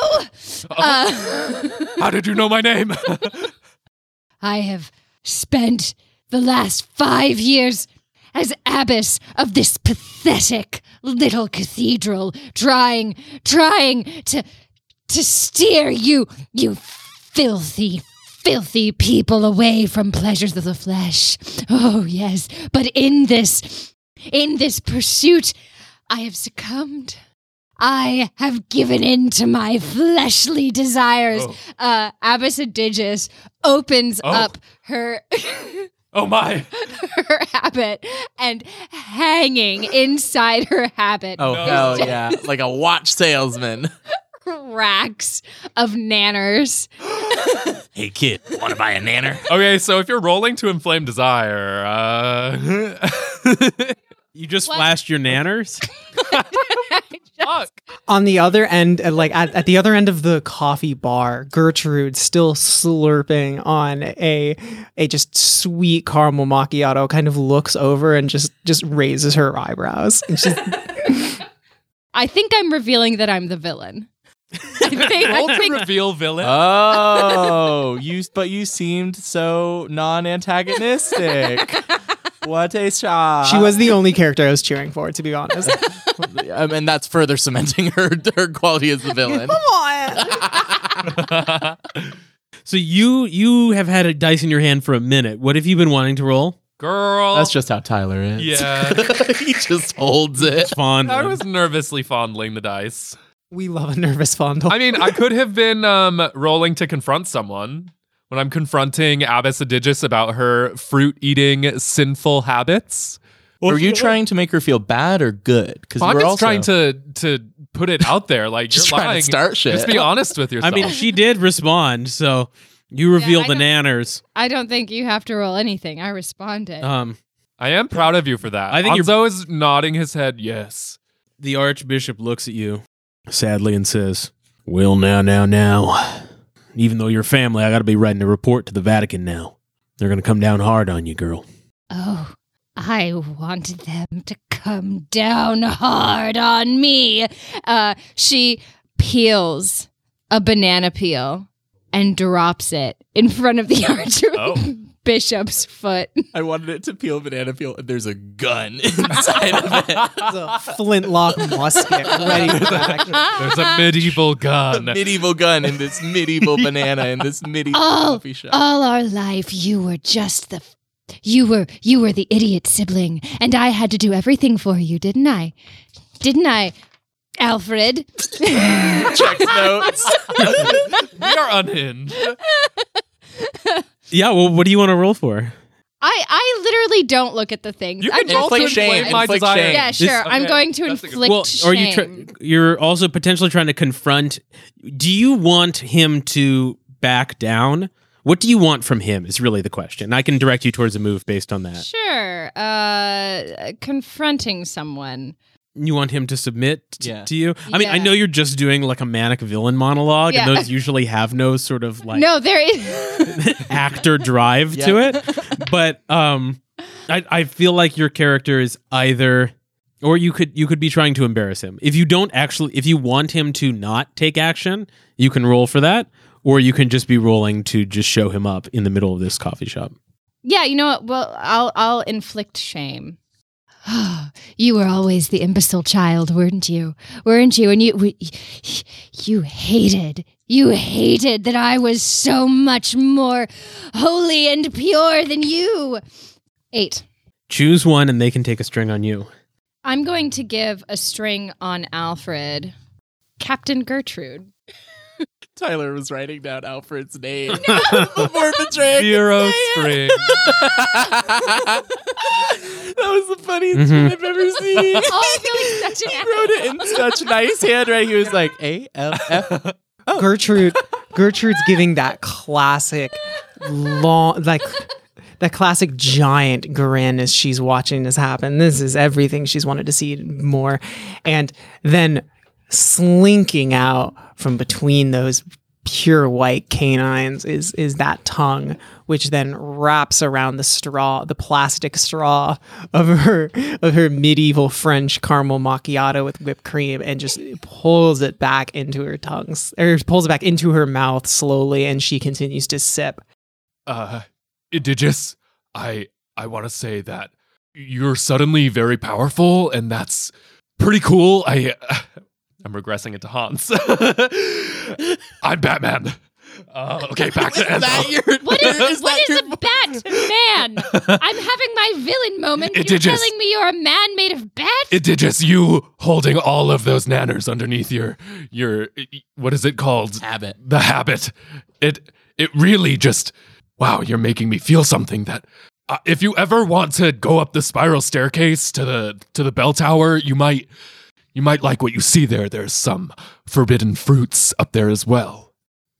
uh,
How did you know my name?
I have spent the last five years as abbess of this pathetic little cathedral, trying, trying to, to steer you, you filthy, filthy people away from pleasures of the flesh. Oh, yes. But in this, in this pursuit, I have succumbed. I have given in to my fleshly desires.
Oh.
Uh, Abbess Adigus opens
Oh.
up her
Oh my.
her habit, and hanging inside her habit
Oh,
No.
hell yeah. Like a watch salesman.
racks of nanners.
Hey, kid, want to buy a nanner?
Okay, so if you're rolling to inflame desire, uh
You just
What?
flashed your nanners?
I just,
fuck.
On the other end, uh, like at, at the other end of the coffee bar, Gertrude still slurping on a a just sweet caramel macchiato kind of looks over and just just raises her eyebrows. And she's,
I think I'm revealing that I'm the villain. I think,
Roll
I
to
think
reveal villain.
Oh, you but you seemed so non-antagonistic. What a shot.
she was the only character I was cheering for, to be honest.
um, and that's further cementing her her quality as the villain.
So you you have had a dice in your hand for a minute. What have you been wanting to roll?
Girl.
That's just how Tyler is.
Yeah.
He just holds it.
Fond.
I was nervously fondling the dice.
We love a nervous fondle.
I mean, I could have been um, rolling to confront someone when I'm confronting Abbess Adigis about her fruit-eating sinful habits.
Were you trying to make her feel bad or good? Because
I'm
we're
just
also
trying to to put it out there. Like,
Just
you're
trying to
lying.
start shit.
Just be honest with
I
yourself.
mean, she did respond, so you revealed
I
the
don't-
nanners.
I don't think you have to roll anything. I responded.
Um,
I am proud of you for that.
I think you're-
Hanzo is nodding his head, yes.
the Archbishop looks at you sadly and says, "Well, now, now, now. Even though you're family, I got to be writing a report to the Vatican now. They're going to come down hard on you, girl."
Oh, I wanted them to come down hard on me. Uh, she peels a banana peel and drops it in front of the Archbishop's foot.
I wanted it to peel banana peel, and there's a gun inside of it.
a flintlock musket ready for action.
There's a medieval
A
gun.
medieval gun in this medieval banana in this medieval
All,
coffee shop.
all our life, you were just the, you were, you were the idiot sibling, and I had to do everything for you, didn't I? Didn't I, Alfred?
Checks notes.
We are unhinged.
Yeah, well, what do you want to roll for?
I, I literally don't look at the things.
You
I'm
can
just
roll to
Inflict shame,
inflame my
inflict
desire.
shame.
Yeah, sure. I'm
okay,
going to
that's a good-
inflict
Well,
shame.
are you? Tr- you're also potentially trying to confront. Do you want him to back down? What do you want from him? Is really the question. I can direct you towards a move based on that.
Sure. Uh, confronting someone.
You want him to submit t-
Yeah.
to you? I mean, I
Yeah.
know you're just doing like a manic villain monologue,
Yeah.
and those usually have no sort of like
No, there is.
actor drive to
Yeah.
it. But um, I I feel like your character is either, or you could you could be trying to embarrass him. If you don't actually, if you want him to not take action, you can roll for that, or you can just be rolling to just show him up in the middle of this coffee shop.
Yeah, you know what? Well, I'll I'll inflict shame. You were always the imbecile child, weren't you? Weren't you? And you we, you hated. You hated that I was so much more holy and pure than you. Eight.
Choose one, and they can take a string on you.
I'm going to give a string on Alfred. Captain Gertrude.
Tyler was writing down Alfred's name before betraying
Zero
his name.
string.
That was the funniest
Mhm.
thing I've ever seen.
Oh, I feel like such
He
an
wrote it in such nice handwriting. He was like, A L F.
Gertrude Gertrude's giving that classic long like that classic giant grin as she's watching this happen. This is everything she's wanted to see more. And then slinking out from between those pure white canines is is that tongue, which then wraps around the straw, the plastic straw of her of her medieval French caramel macchiato with whipped cream, and just pulls it back into her tongues, or pulls it back into her mouth slowly, and she continues to sip.
Uh, Idigis, I I want to say that you're suddenly very powerful, and that's pretty cool. I uh, I'm regressing into Hans. I'm Batman. Uh, okay, back to
Is that
Enzo.
your-
What is,
is
what
that
is
your-
a Batman? I'm having my villain moment.
It
You're
did just-
telling me you're a man made of bats?
Idigis, you holding all of those nanners underneath your your what is it called?
Habit.
The habit. It it really just wow. You're making me feel something that. Uh, if you ever want to go up the spiral staircase to the to the bell tower, you might you might like what you see there. There's some forbidden fruits up there as well.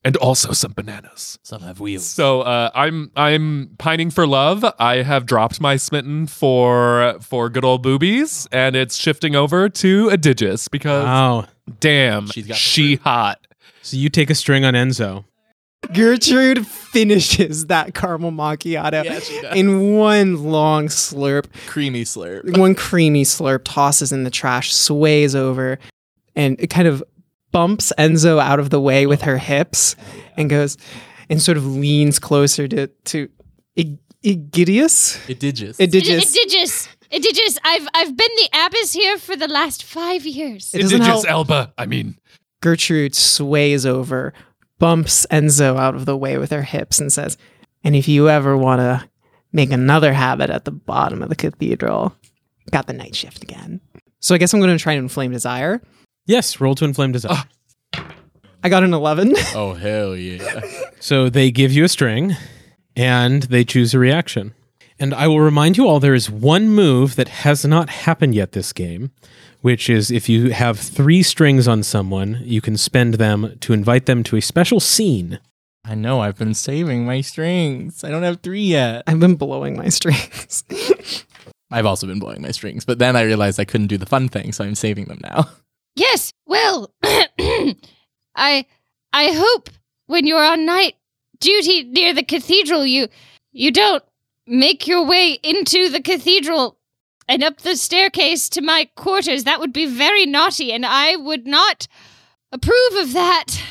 and also some bananas.
Some have wheels.
So uh, I'm I'm pining for love. I have dropped my smitten for for good old boobies, and it's shifting over to Adigis because
Wow.
damn,
She's got the
she hot.
So you take a string on Enzo.
Gertrude finishes that caramel macchiato
Yeah, she does.
in one long slurp.
Creamy slurp.
One creamy slurp, tosses in the trash, sways over, and it kind of bumps Enzo out of the way with her hips and goes and sort of leans closer to to Ig- Egidius.
Edigis.
Edigis.
Idigis. Idigis. I've I've been the abbess here for the last five years.
It doesn't
Indigenous
help.
Elba. I mean,
Gertrude sways over, bumps Enzo out of the way with her hips, and says, "And if you ever want to make another habit at the bottom of the cathedral, got the night shift again." So I guess I'm going to try and inflame desire.
Yes, roll to inflame desire.
I got an eleven.
Oh, hell yeah.
So they give you a string, and they choose a reaction. And I will remind you all, there is one move that has not happened yet this game, which is if you have three strings on someone, you can spend them to invite them to a special scene.
I know, I've been saving my strings. I don't have three yet.
I've been blowing my strings.
I've also been blowing my strings, but then I realized I couldn't do the fun thing, so I'm saving them now.
Yes. Well, I I hope when you're on night duty near the cathedral, you you don't make your way into the cathedral and up the staircase to my quarters. That would be very naughty, and I would not approve of that.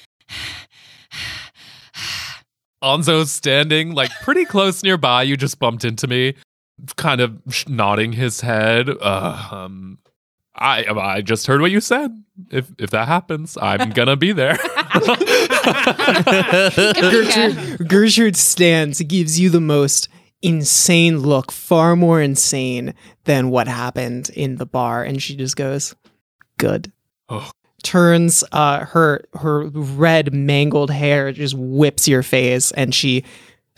Anzo's standing like pretty close nearby. You just bumped into me, kind of sh- nodding his head. Uh, um, I I just heard what you said. If if that happens, I'm gonna be there.
Gertrude, Gertrude stands, gives you the most insane look, far more insane than what happened in the bar, and she just goes, "Good."
Oh.
Turns uh, her her red mangled hair just whips your face, and she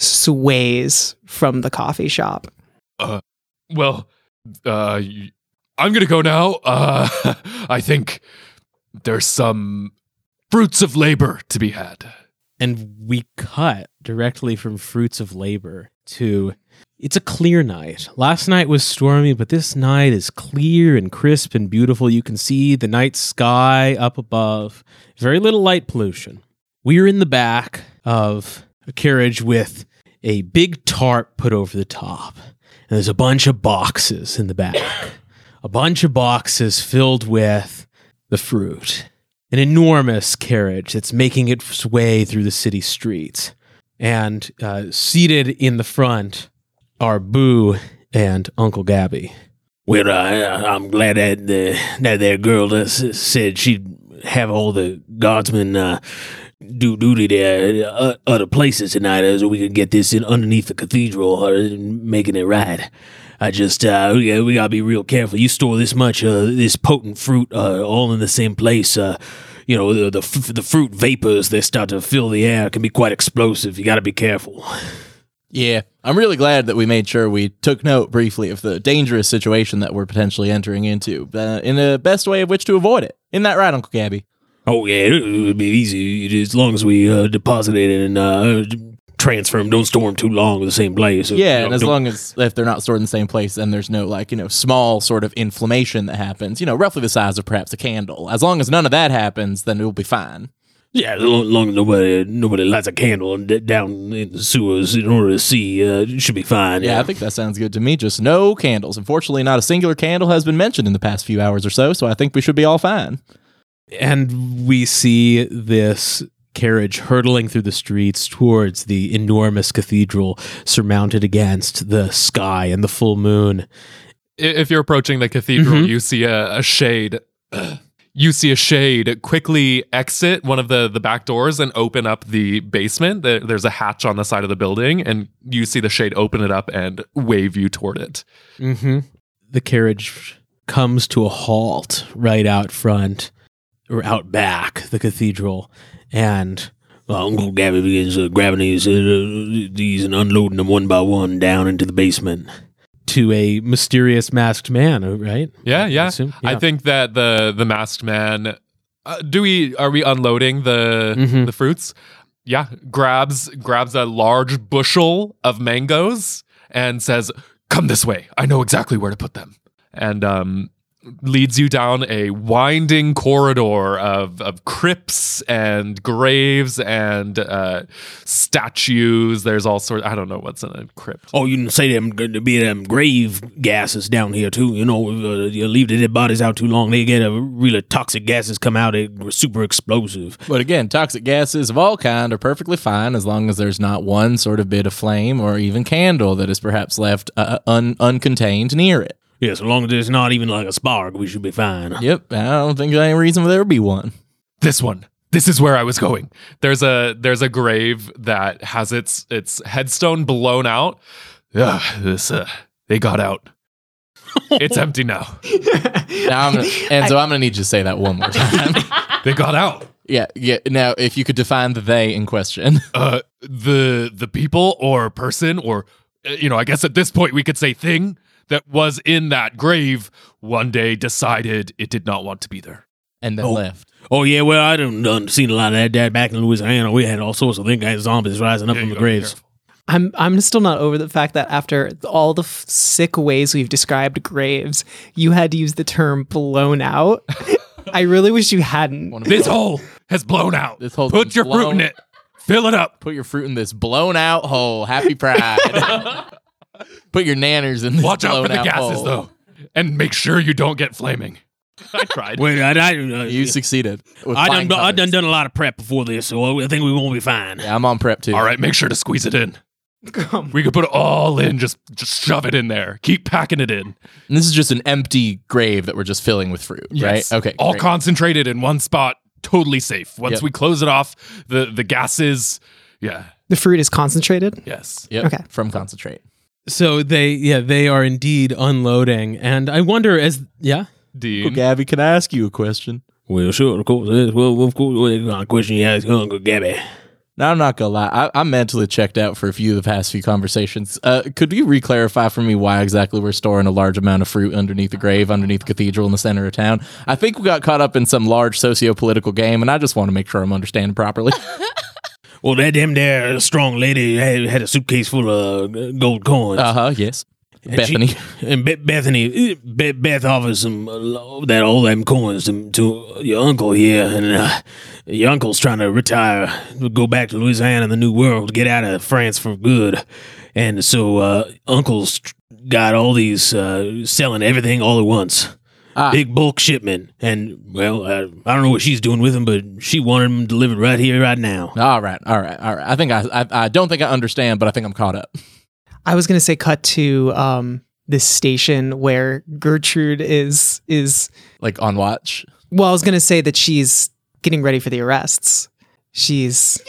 sways from the coffee shop.
Uh, well, uh, y- I'm gonna go now. Uh, I think there's some fruits of labor to be had.
And we cut directly from Fruits of Labor to it's a clear night. Last night was stormy, but this night is clear and crisp and beautiful. You can see the night sky up above. Very little light pollution. We're in the back of a carriage with a big tarp put over the top. And there's a bunch of boxes in the back. A bunch of boxes filled with the fruit. An enormous carriage that's making its way through the city streets. And uh, seated in the front are Boo and Uncle Gabby.
Well, I, I'm glad that the, that their girl uh, s- said she'd have all the guardsmen uh, do duty there at uh, other places tonight uh, so we could get this in underneath the cathedral, uh, making it right. I just, uh, we, we gotta be real careful. You store this much, uh, this potent fruit, uh, all in the same place, uh, you know, the, the f- the fruit vapors that start to fill the air can be quite explosive. You gotta be careful.
Yeah, I'm really glad that we made sure we took note briefly of the dangerous situation that we're potentially entering into, uh, in the best way of which to avoid it. Isn't that right, Uncle Gabby?
Oh, yeah, it, it would be easy as long as we uh, deposit it and uh, transfer them. Don't store them too long in the same place.
Yeah,
You know,
and as
don't-
long as if they're not stored in the same place, then there's no, like, you know, small sort of inflammation that happens, you know, roughly the size of perhaps a candle. As long as none of that happens, then it'll be fine.
Yeah, as long, long as nobody nobody lights a candle d- down in the sewers in order to see, uh, it should be fine.
Yeah, I think that sounds good to me. Just no candles. Unfortunately, not a singular candle has been mentioned in the past few hours or so, so I think we should be all fine.
And we see this carriage hurtling through the streets towards the enormous cathedral surmounted against the sky and the full moon.
I- If you're approaching the cathedral,
Mhm.
you see a, a shade. You see a shade quickly exit one of the, the back doors and open up the basement. There- There's a hatch on the side of the building, and you see the shade open it up and wave you toward it.
Mm-hmm. The carriage comes to a halt right out front, or out back, the cathedral, and
Uh, Uncle Gabby begins uh, grabbing these, uh, these and unloading them one by one down into the basement.
to a mysterious masked man, right?
Yeah, yeah.
assume?
I
Yeah.
think that the the masked man Uh, do we are we unloading the
Mhm.
the fruits? Yeah, grabs grabs a large bushel of mangoes and says, "Come this way. I know exactly where to put them." And um leads you down a winding corridor of, of crypts and graves and uh, statues. There's all sorts. I don't know what's in a crypt.
Oh, you can say them to be them grave gases down here too. You know, uh, you leave the dead bodies out too long, they get a really toxic gases come out. They're super explosive.
But again, toxic gases of all kind are perfectly fine as long as there's not one sort of bit of flame or even candle that is perhaps left uh, un- uncontained near it.
Yeah, so long as there's not even like a spark, we should be fine.
Yep, I don't think there's any reason there would be one.
This one. This is where I was going. There's a there's a grave that has its its headstone blown out. Ugh, this uh, they got out. It's empty now.
Now I'm gonna, and so I'm going to need you to say that one more time.
They got out.
yeah, yeah. Now, if you could define the they in question.
Uh, the the people or person or uh, you know, I guess at this point we could say thing that was in that grave one day decided it did not want to be there.
And then
Oh.
left.
Oh yeah, well I done, done seen a lot of that dad back in Louisiana. We had all sorts of things, like zombies rising up
Yeah,
from
you
the
gotta be
graves.
careful.
I'm I'm still not over the fact that after all the f- sick ways we've described graves, you had to use the term blown out. I really wish you hadn't.
One of
This
those-
hole has blown out.
This hole's
Put
been
your fruit in
blown-
it. Fill it up.
Put your fruit in this blown out hole. Happy Pride. Put your nanners in this
Watch out for
blown
the
out
gases
hole.
though, and make sure you don't get flaming. I tried.
Wait, I, I, uh,
You succeeded. with
I
flying
done, I done
colors.
done a lot of prep before this, so I think we're gonna be fine.
Yeah, I'm on prep too.
All right, make sure to squeeze it in. We could put it all in. Just just shove it in there. Keep packing it in.
And this is just an empty grave that we're just filling with fruit,
Yes.
right? Okay.
All
great.
concentrated in one spot. Totally safe. Once
Yep.
we close it off, the the gases. Yeah.
The fruit is concentrated.
Yes.
Yep,
Okay.
from concentrate.
So they, yeah, they are indeed unloading, and I wonder as, yeah,
Dean.
Gabby, can I ask you a question?
Well, sure, of course. uh, Well, of course, what kind of question you ask, Uncle Gabby?
Now, I'm not gonna lie. I, I'm mentally checked out for a few of the past few conversations. Uh, could you re-clarify for me why exactly we're storing a large amount of fruit underneath the grave, underneath the cathedral in the center of town? I think we got caught up in some large socio-political game, and I just want to make sure I'm understanding properly.
Well, that damn there strong lady had, had a suitcase full of uh, gold coins.
Uh huh. Yes.
And
Bethany.
she- and Be- Bethany, uh, Be- Beth offers some uh, that all them coins to, to your uncle here, and uh, your uncle's trying to retire, go back to Louisiana and the New World, get out of France for good, and so uh, uncle's got all these uh, selling everything all at once.
Ah.
Big bulk shipment, and well, I, I don't know what she's doing with them, but she wanted them delivered right here, right now.
All right. All right. All right. I think I, I. I don't think I understand, but I think I'm caught up.
I was gonna say cut to um this station where Gertrude is is
Like on watch.
well, I was gonna say that she's getting ready for the arrests. She's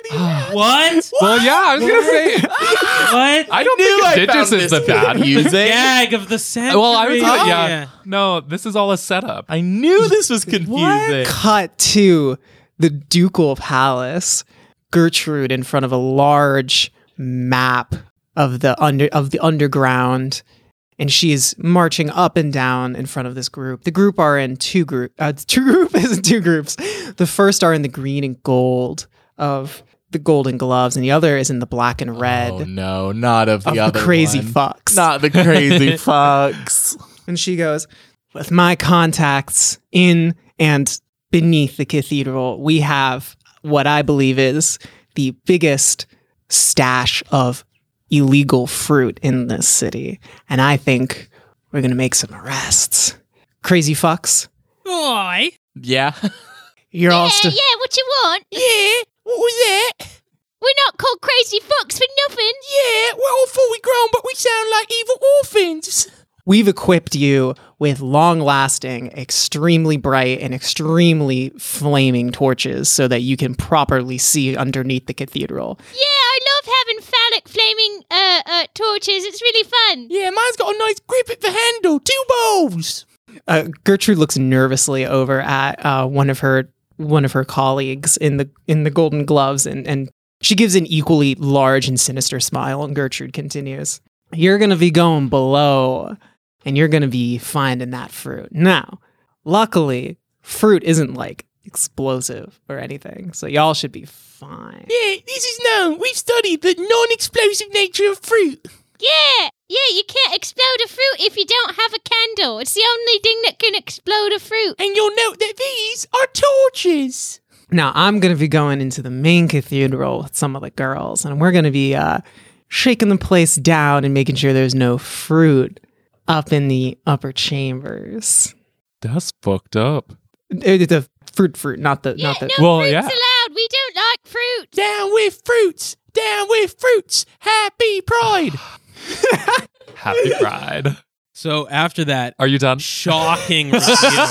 what?
Well, yeah, I was gonna say.
What?
I don't
Knew I
think
found
Indigenous is
this
the bad.
confusing.
Gag of the century.
Well, I was gonna,
Oh.
yeah. No, this is all a setup.
I knew this was confusing.
cut to the ducal palace. Gertrude in front of a large map of the under of the underground, and she is marching up and down in front of this group. The group are in two group. Uh, two group is in two groups. The first are in the green and gold of the golden gloves, and the other is in the black and red
Oh no, not of the
of
other
the crazy
one.
fucks.
Not the crazy fucks.
And she goes, with my contacts in and beneath the cathedral, we have what I believe is the biggest stash of illegal fruit in this city. And I think we're going to make some arrests. Crazy fucks.
Oi.
Yeah.
You're all
Yeah,
still.
yeah, what you want?
Yeah. What was that?
We're not called crazy fucks for nothing.
Yeah, we're all fully grown, but we sound like evil orphans.
We've equipped you with long lasting, extremely bright, and extremely flaming torches so that you can properly see underneath the cathedral.
Yeah, I love having phallic flaming uh, uh, torches. It's really fun.
Yeah, mine's got a nice grip at the handle. Two bowls.
Uh, Gertrude looks nervously over at uh, one of her one of her colleagues in the in the golden gloves, and, and she gives an equally large and sinister smile. And Gertrude continues, "You're gonna be going below, and you're gonna be finding that fruit. Now, luckily, fruit isn't like explosive or anything. So y'all should be fine.
Yeah, this is known. We've studied the non-explosive nature of fruit.
Yeah, yeah, you can't explode a fruit if you don't have a candle. It's the only thing that can explode a fruit.
And you'll note that these are torches.
Now, I'm going to be going into the main cathedral with some of the girls, and we're going to be uh, shaking the place down and making sure there's no fruit up in the upper chambers.
That's fucked up.
Uh, The fruit fruit, not the...
Yeah,
not the.
no
Well,
fruits
yeah.
allowed. We don't like fruit.
Down with fruits. Down with fruits. Happy Pride.
Happy Pride.
So after that
Are you done?
shocking reveal,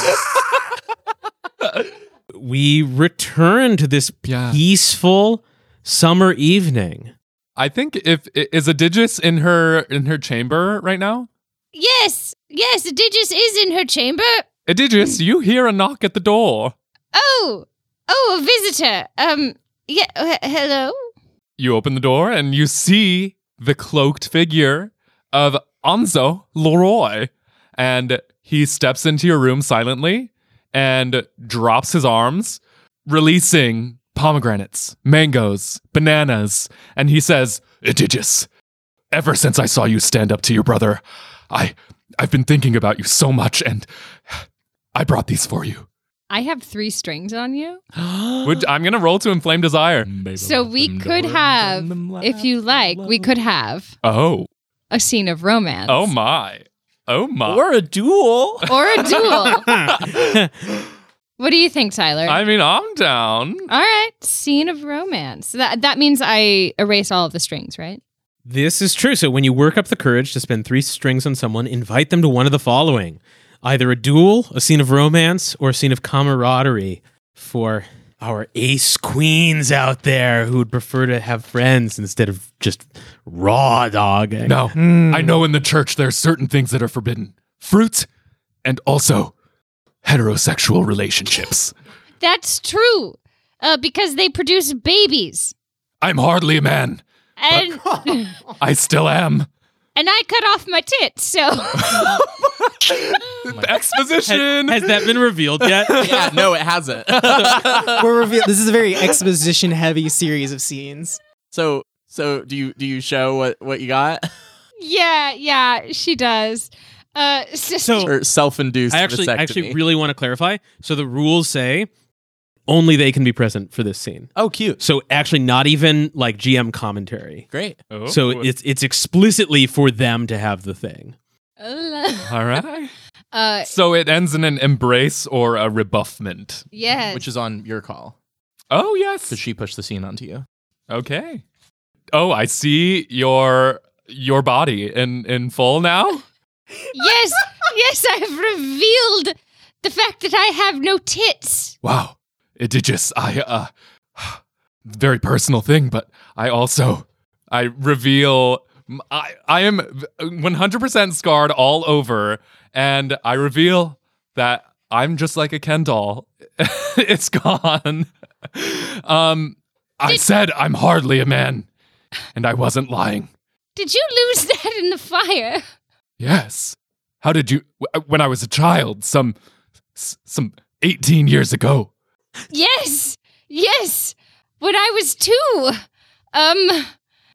we return to this
Yeah.
peaceful summer evening.
I think if is Adigis in her in her chamber right now?
Yes, yes, Digis is in her chamber.
Adigis, you hear a knock at the door.
Oh, oh, a visitor. Um, yeah, uh, hello?
You open the door and you see the cloaked figure of Anzo Leroy. And he steps into your room silently and drops his arms, releasing pomegranates, mangoes, bananas. And he says, Adigis, ever since I saw you stand up to your brother, I, I've been thinking about you so much, and I brought these for you.
I have three strings on you.
Would, I'm going to roll to inflame desire.
So we could have, if you like, we could have
Oh.
a scene of romance.
Oh my. Oh my.
Or a duel.
Or a duel. What do you think, Tyler?
I mean, I'm down.
All right, scene of romance. That that means I erase all of the strings, right?
This is true. So when you work up the courage to spend three strings on someone, invite them to one of the following. Either a duel, a scene of romance, or a scene of camaraderie for our ace queens out there who would prefer to have friends instead of just raw dogging.
No, I know in the church there's certain things that are forbidden. Fruit and also heterosexual relationships.
That's true, uh, because they produce babies.
I'm hardly a man.
And
I still am.
and I cut off my tits, so...
Exposition.
Has that been revealed yet?
Yeah, no, it hasn't.
We're reveal- this is a very exposition-heavy series of scenes.
So, so do you do you show what what you got,
yeah, yeah, she does. Uh, so,
So
or self-induced?
I actually
vasectomy?
actually really want to clarify. So the rules say only they can be present for this scene.
Oh, cute.
So actually not even like G M commentary.
Great.
Oh.
So it's it's explicitly for them to have the thing.
All right.
uh,
So it ends in an embrace or a rebuffment.
yes.
Which is on your call
Oh, yes.
because she pushed the scene onto you.
Okay. Oh, I see your your body in, in full now.
yes, yes, I have revealed the fact that I have no tits.
Wow. Idigus, I, uh, very personal thing, but I also, I reveal, I, I am one hundred percent scarred all over, and I reveal that I'm just like a Ken doll. It's gone. Um, I said I'm hardly a man, and I wasn't lying.
Did you lose that in the fire?
Yes. How did you, when I was a child, some, some eighteen years ago.
Yes, yes. When I was two. Um.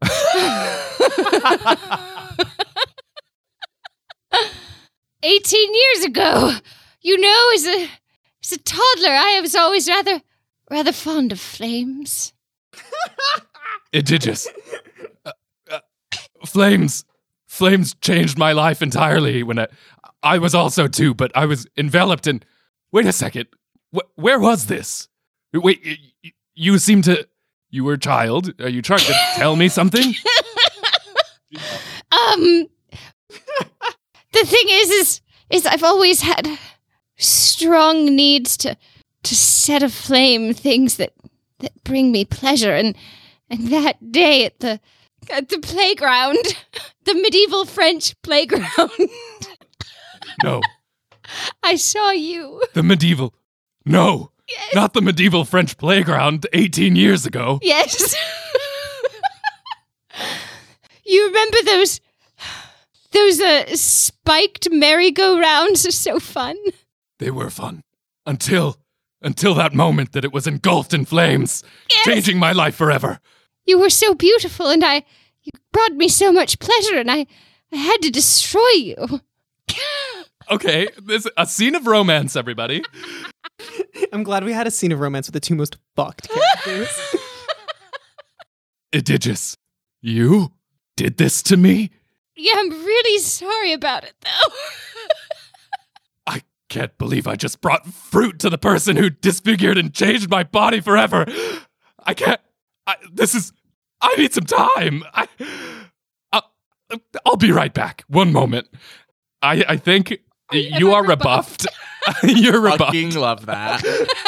Eighteen years ago. You know, as a as a toddler, I was always rather rather fond of flames.
Idigus. Uh, uh, flames. Flames changed my life entirely when I, I was also too, but I was enveloped in. Wait a second. Wh- where was this? Wait, y- y- you seem to. You were a child. Are you trying to tell me something?
Um. The thing is, is is I've always had strong needs to to set aflame things that that bring me pleasure, and and that day at the at the playground, the medieval French playground,
No.
I saw you.
The medieval. No.
Yes.
Not the medieval French playground eighteen years ago.
Yes. You remember those those uh, spiked merry-go-rounds are so fun.
They were fun. Until until that moment that it was engulfed in flames,
Yes.
changing my life forever.
You were so beautiful, and I, you brought me so much pleasure, and I, I had to destroy you.
Okay, this a scene of romance, everybody.
I'm glad we had a scene of romance with the two most fucked characters.
Idigus, you did this to me?
Yeah, I'm really sorry about it, though.
I can't believe I just brought fruit to the person who disfigured and changed my body forever. I can't. I, this is. I need some time. I. I'll, I'll be right back. One moment. I I think you are rebuffed. You're rebuffed.
Fucking love that.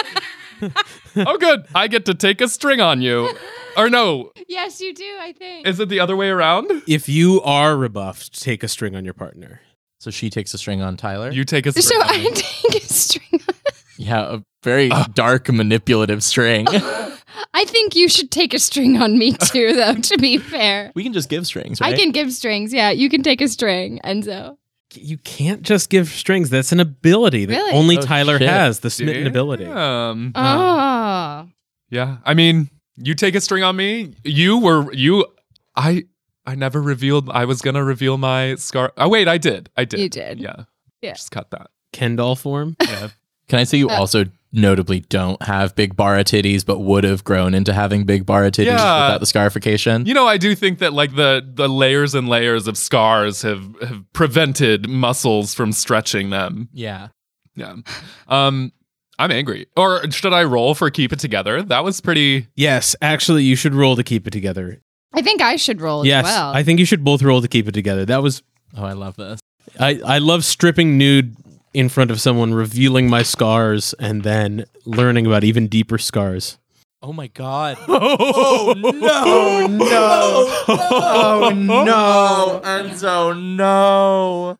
Oh, good. I get to take a string on you. Or no,
Yes, you do, I think.
is it the other way around?
If you are rebuffed, take a string on your partner.
So she takes a string on Tyler.
You take a string
So
on
I
me.
take a string.
yeah, a very dark, manipulative string.
I think you should take a string on me too, though, to be fair.
We can just give strings, right?
I can give strings, yeah. You can take a string, Enzo.
You can't just give strings. That's an ability that
Really?
only
Oh,
Tyler
shit.
has, the smitten ability.
Um,
Oh.
yeah. I mean, you take a string on me. You were you. I I never revealed. I was gonna reveal my scar. Oh wait, I did. I did.
You did.
Yeah.
Yeah.
Just cut that.
Ken doll form.
Yeah.
Can I say you
Uh,
also notably don't have big bara titties, but would have grown into having big bara titties
Yeah.
without the scarification?
You know, I do think that like the the layers and layers of scars have have prevented muscles from stretching them.
Yeah.
Yeah. Um, I'm angry. Or should I roll for keep it together? That was pretty.
Yes, actually, you should roll to keep it together.
I think I should roll
yes,
as well.
I think you should both roll to keep it together. That was
Oh, I love this.
I, I love stripping nude in front of someone, revealing my scars, and then learning about even deeper scars.
Oh my god.
Oh
no, no. Oh, no.
Enzo, no.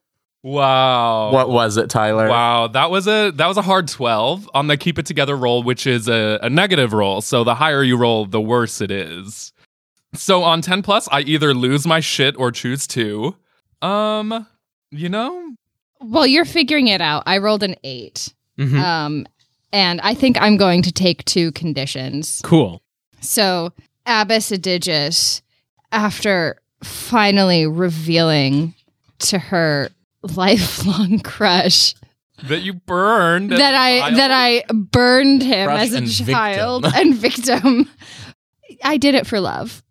Wow.
What was it, Tyler?
Wow, that was a that was a hard twelve on the keep it together roll, which is a, a negative roll. So the higher you roll, the worse it is. So on ten plus, I either lose my shit or choose two. Um, you know,
Well, you're figuring it out. I rolled an eight.
Mhm.
Um, and I think I'm going to take two conditions.
Cool.
So, Abbess Idigus, after finally revealing to her lifelong crush
that you burned
that I
child.
that I burned him
Crush
as a
and victim.
child and victim. I did it for love.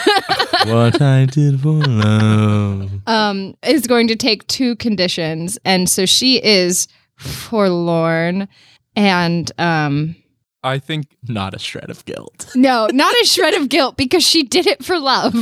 What I did for love.
um, is going to take two conditions, and so she is forlorn, and um,
I think
Not a shred of guilt.
no, not a shred of guilt because she did it for love.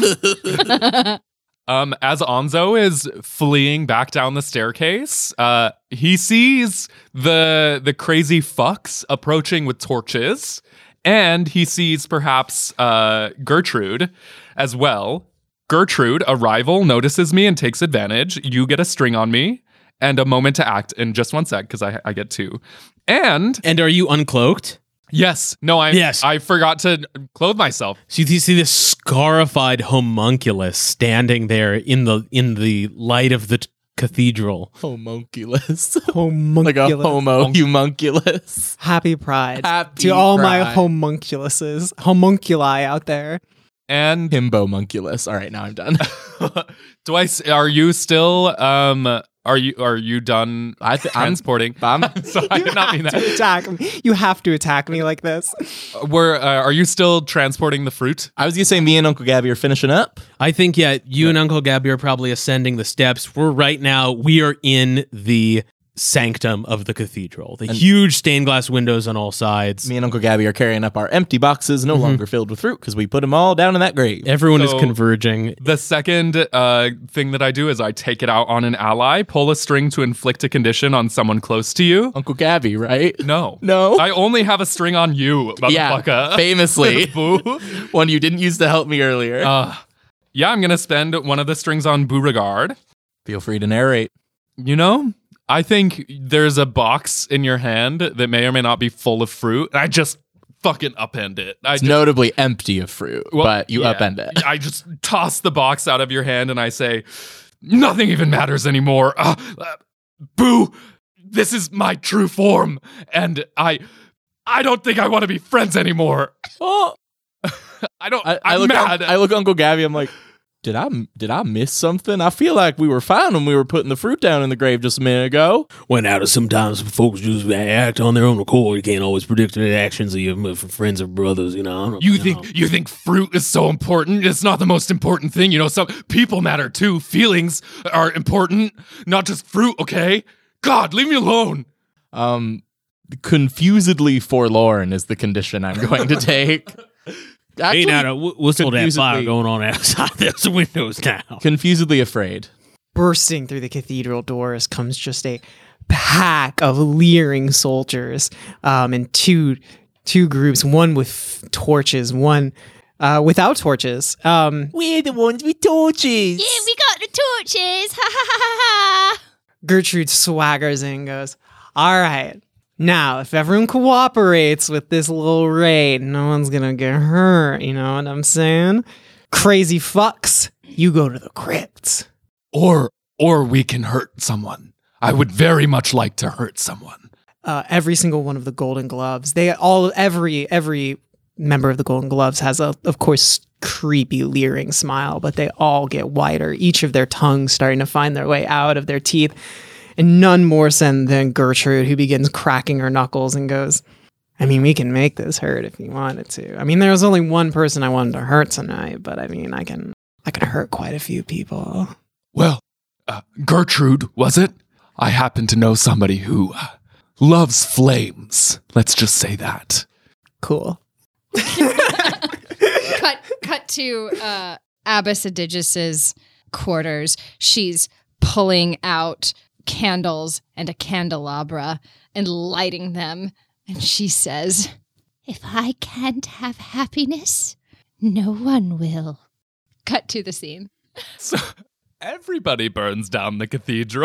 um as Onzo is fleeing back down the staircase, uh he sees the the crazy fucks approaching with torches, and he sees perhaps uh Gertrude as well. Gertrude, a rival, notices me and takes advantage. You get a string on me and a moment to act in just one sec because I, I get two. And
And are you uncloaked?
yes, no, I
Yes.
I forgot to clothe myself.
So you see this scarified homunculus standing there in the in the light of the t- cathedral.
Homunculus.
Homunculus.
like a homo homunculus.
Happy Pride
Happy
to all my
Pride.
homunculuses, homunculi out there.
And
Himbomunculus. All right, now I'm done.
do I s- are you still um are you are you done
I th- I'm-
transporting?
I'm,
so I did not mean
To
that.
attack me. You have to attack me like this.
Were uh, are you still transporting the fruit?
I was gonna say me and Uncle Gabby are finishing up.
I think yeah, you and Uncle Gabby are probably ascending the steps. We're right now. We are in the sanctum of the cathedral. The huge stained glass windows on all sides.
Me and Uncle Gabby are carrying up our empty boxes, no longer filled with fruit, because we put them all down in that grave.
Everyone is
So-
converging.
The second uh, thing that I do is I take it out on an ally, pull a string to inflict a condition on someone close to you.
Uncle Gabby, right?
No.
No?
I only have a string on you,
Yeah,
motherfucker.
famously.
Boo.
One you didn't use to help me earlier.
Uh, yeah, I'm going to spend one of the strings on Beauregard.
Feel free to narrate.
You know, I think there's a box in your hand that may or may not be full of fruit. And I just fucking upend it. I
It's
just,
notably empty of fruit,
Well,
but you
yeah.
upend it.
I just toss the box out of your hand and I say, nothing even matters anymore. Uh, uh, boo, this is my true form. And I, I don't think I want to be friends anymore.
Oh,
I don't.
I, I
I'm
look.
mad.
I look at Uncle Gabby. I'm like, did I did I miss something? I feel like we were fine when we were putting the fruit down in the grave just a minute ago.
Went out of sometimes folks just act on their own accord. You can't always predict the actions of your friends or brothers, you know. I don't
You
know.
think you think fruit is so important? It's not the most important thing. You know, some people matter too. Feelings are important, not just fruit, okay? God, leave me alone.
Um, confusedly forlorn is the condition I'm going to take.
Hey,
Actually,
now, we'll we'll still that fire
confusedly-
going on outside those windows now.
confusedly afraid.
Bursting through the cathedral doors comes just a pack of leering soldiers, um, in two two groups. One with torches, one uh, without torches. Um,
We're the ones with torches.
Yeah, we got the torches. Ha ha ha ha ha.
Gertrude swaggers in and goes, "All right. Now, if everyone cooperates with this little raid, no one's gonna get hurt, you know what I'm saying? Crazy fucks, you go to the crypts."
Or or we can hurt someone. I would very much like to hurt someone.
Uh, every single one of the Golden Gloves, they all, every, every member of the Golden Gloves has a, of course, creepy, leering smile, but they all get wider, each of their tongues starting to find their way out of their teeth. And none more so than Gertrude, who begins cracking her knuckles and goes, "I mean, we can make this hurt if you wanted to. I mean, there was only one person I wanted to hurt tonight, but I mean, I can, I can hurt quite a few people."
Well, uh, Gertrude, was it? I happen to know somebody who uh, loves flames. Let's just say that.
Cool.
cut cut to uh Abbess Adigis's quarters. She's pulling out candles and a candelabra and lighting them, and she says,
If I can't have happiness, no one will.
cut to the scene.
So everybody burns down the cathedral.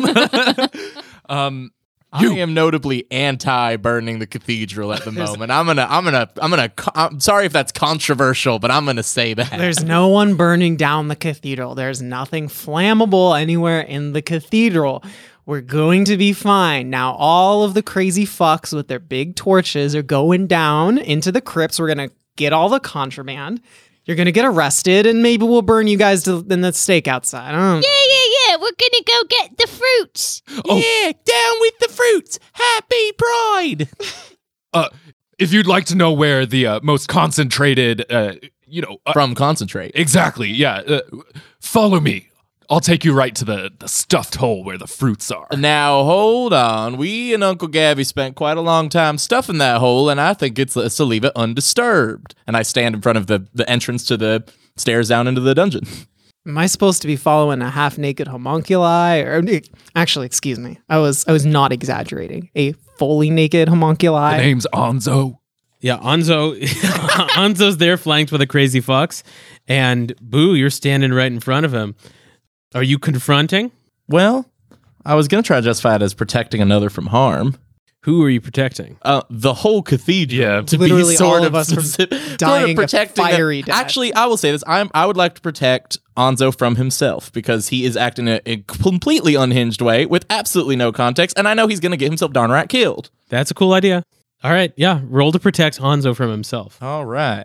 um, You-
I am notably anti-burning the cathedral at the moment. I'm gonna, I'm gonna, I'm gonna. co- I'm sorry if that's controversial, but I'm gonna say that.
There's no one burning down the cathedral. There's nothing flammable anywhere in the cathedral. We're going to be fine. Now, all of the crazy fucks with their big torches are going down into the crypts. We're going to get all the contraband. You're going to get arrested, and maybe we'll burn you guys to, in the stake outside. I don't know.
Yeah, yeah, yeah. We're gonna go get the fruits.
Oh.
Yeah, down with the fruits. Happy Pride.
uh, if you'd like to know where the uh, most concentrated, uh, you know, uh,
From concentrate.
exactly, yeah, uh, follow me. I'll take you right to the, the stuffed hole where the fruits are.
Now hold on. We and Uncle Gabby spent quite a long time stuffing that hole, and I think it's let's to leave it undisturbed. And I stand in front of the the entrance to the stairs down into the dungeon.
Am I supposed to be following a half-naked homunculi? Or actually, excuse me. I was I was not exaggerating. A fully naked homunculi.
The name's Onzo.
Yeah, Anzo, Anzo's there flanked with a crazy fox, and Boo, you're standing right in front of him. Are you confronting?
Well, I was gonna try to justify it as protecting another from harm.
Who are you protecting?
Uh, the whole cathedral.
Yeah.
to
Literally
be sort
all
of
of us from
specific- sort of
dying a
protecting them.
fiery death.
Actually, I will say this: I'm I would like to protect Onzo from himself because he is acting in a, a completely unhinged way with absolutely no context, and I know he's gonna get himself darn right killed.
That's a cool idea. All right, yeah, roll to protect Hanzo from himself.
All right.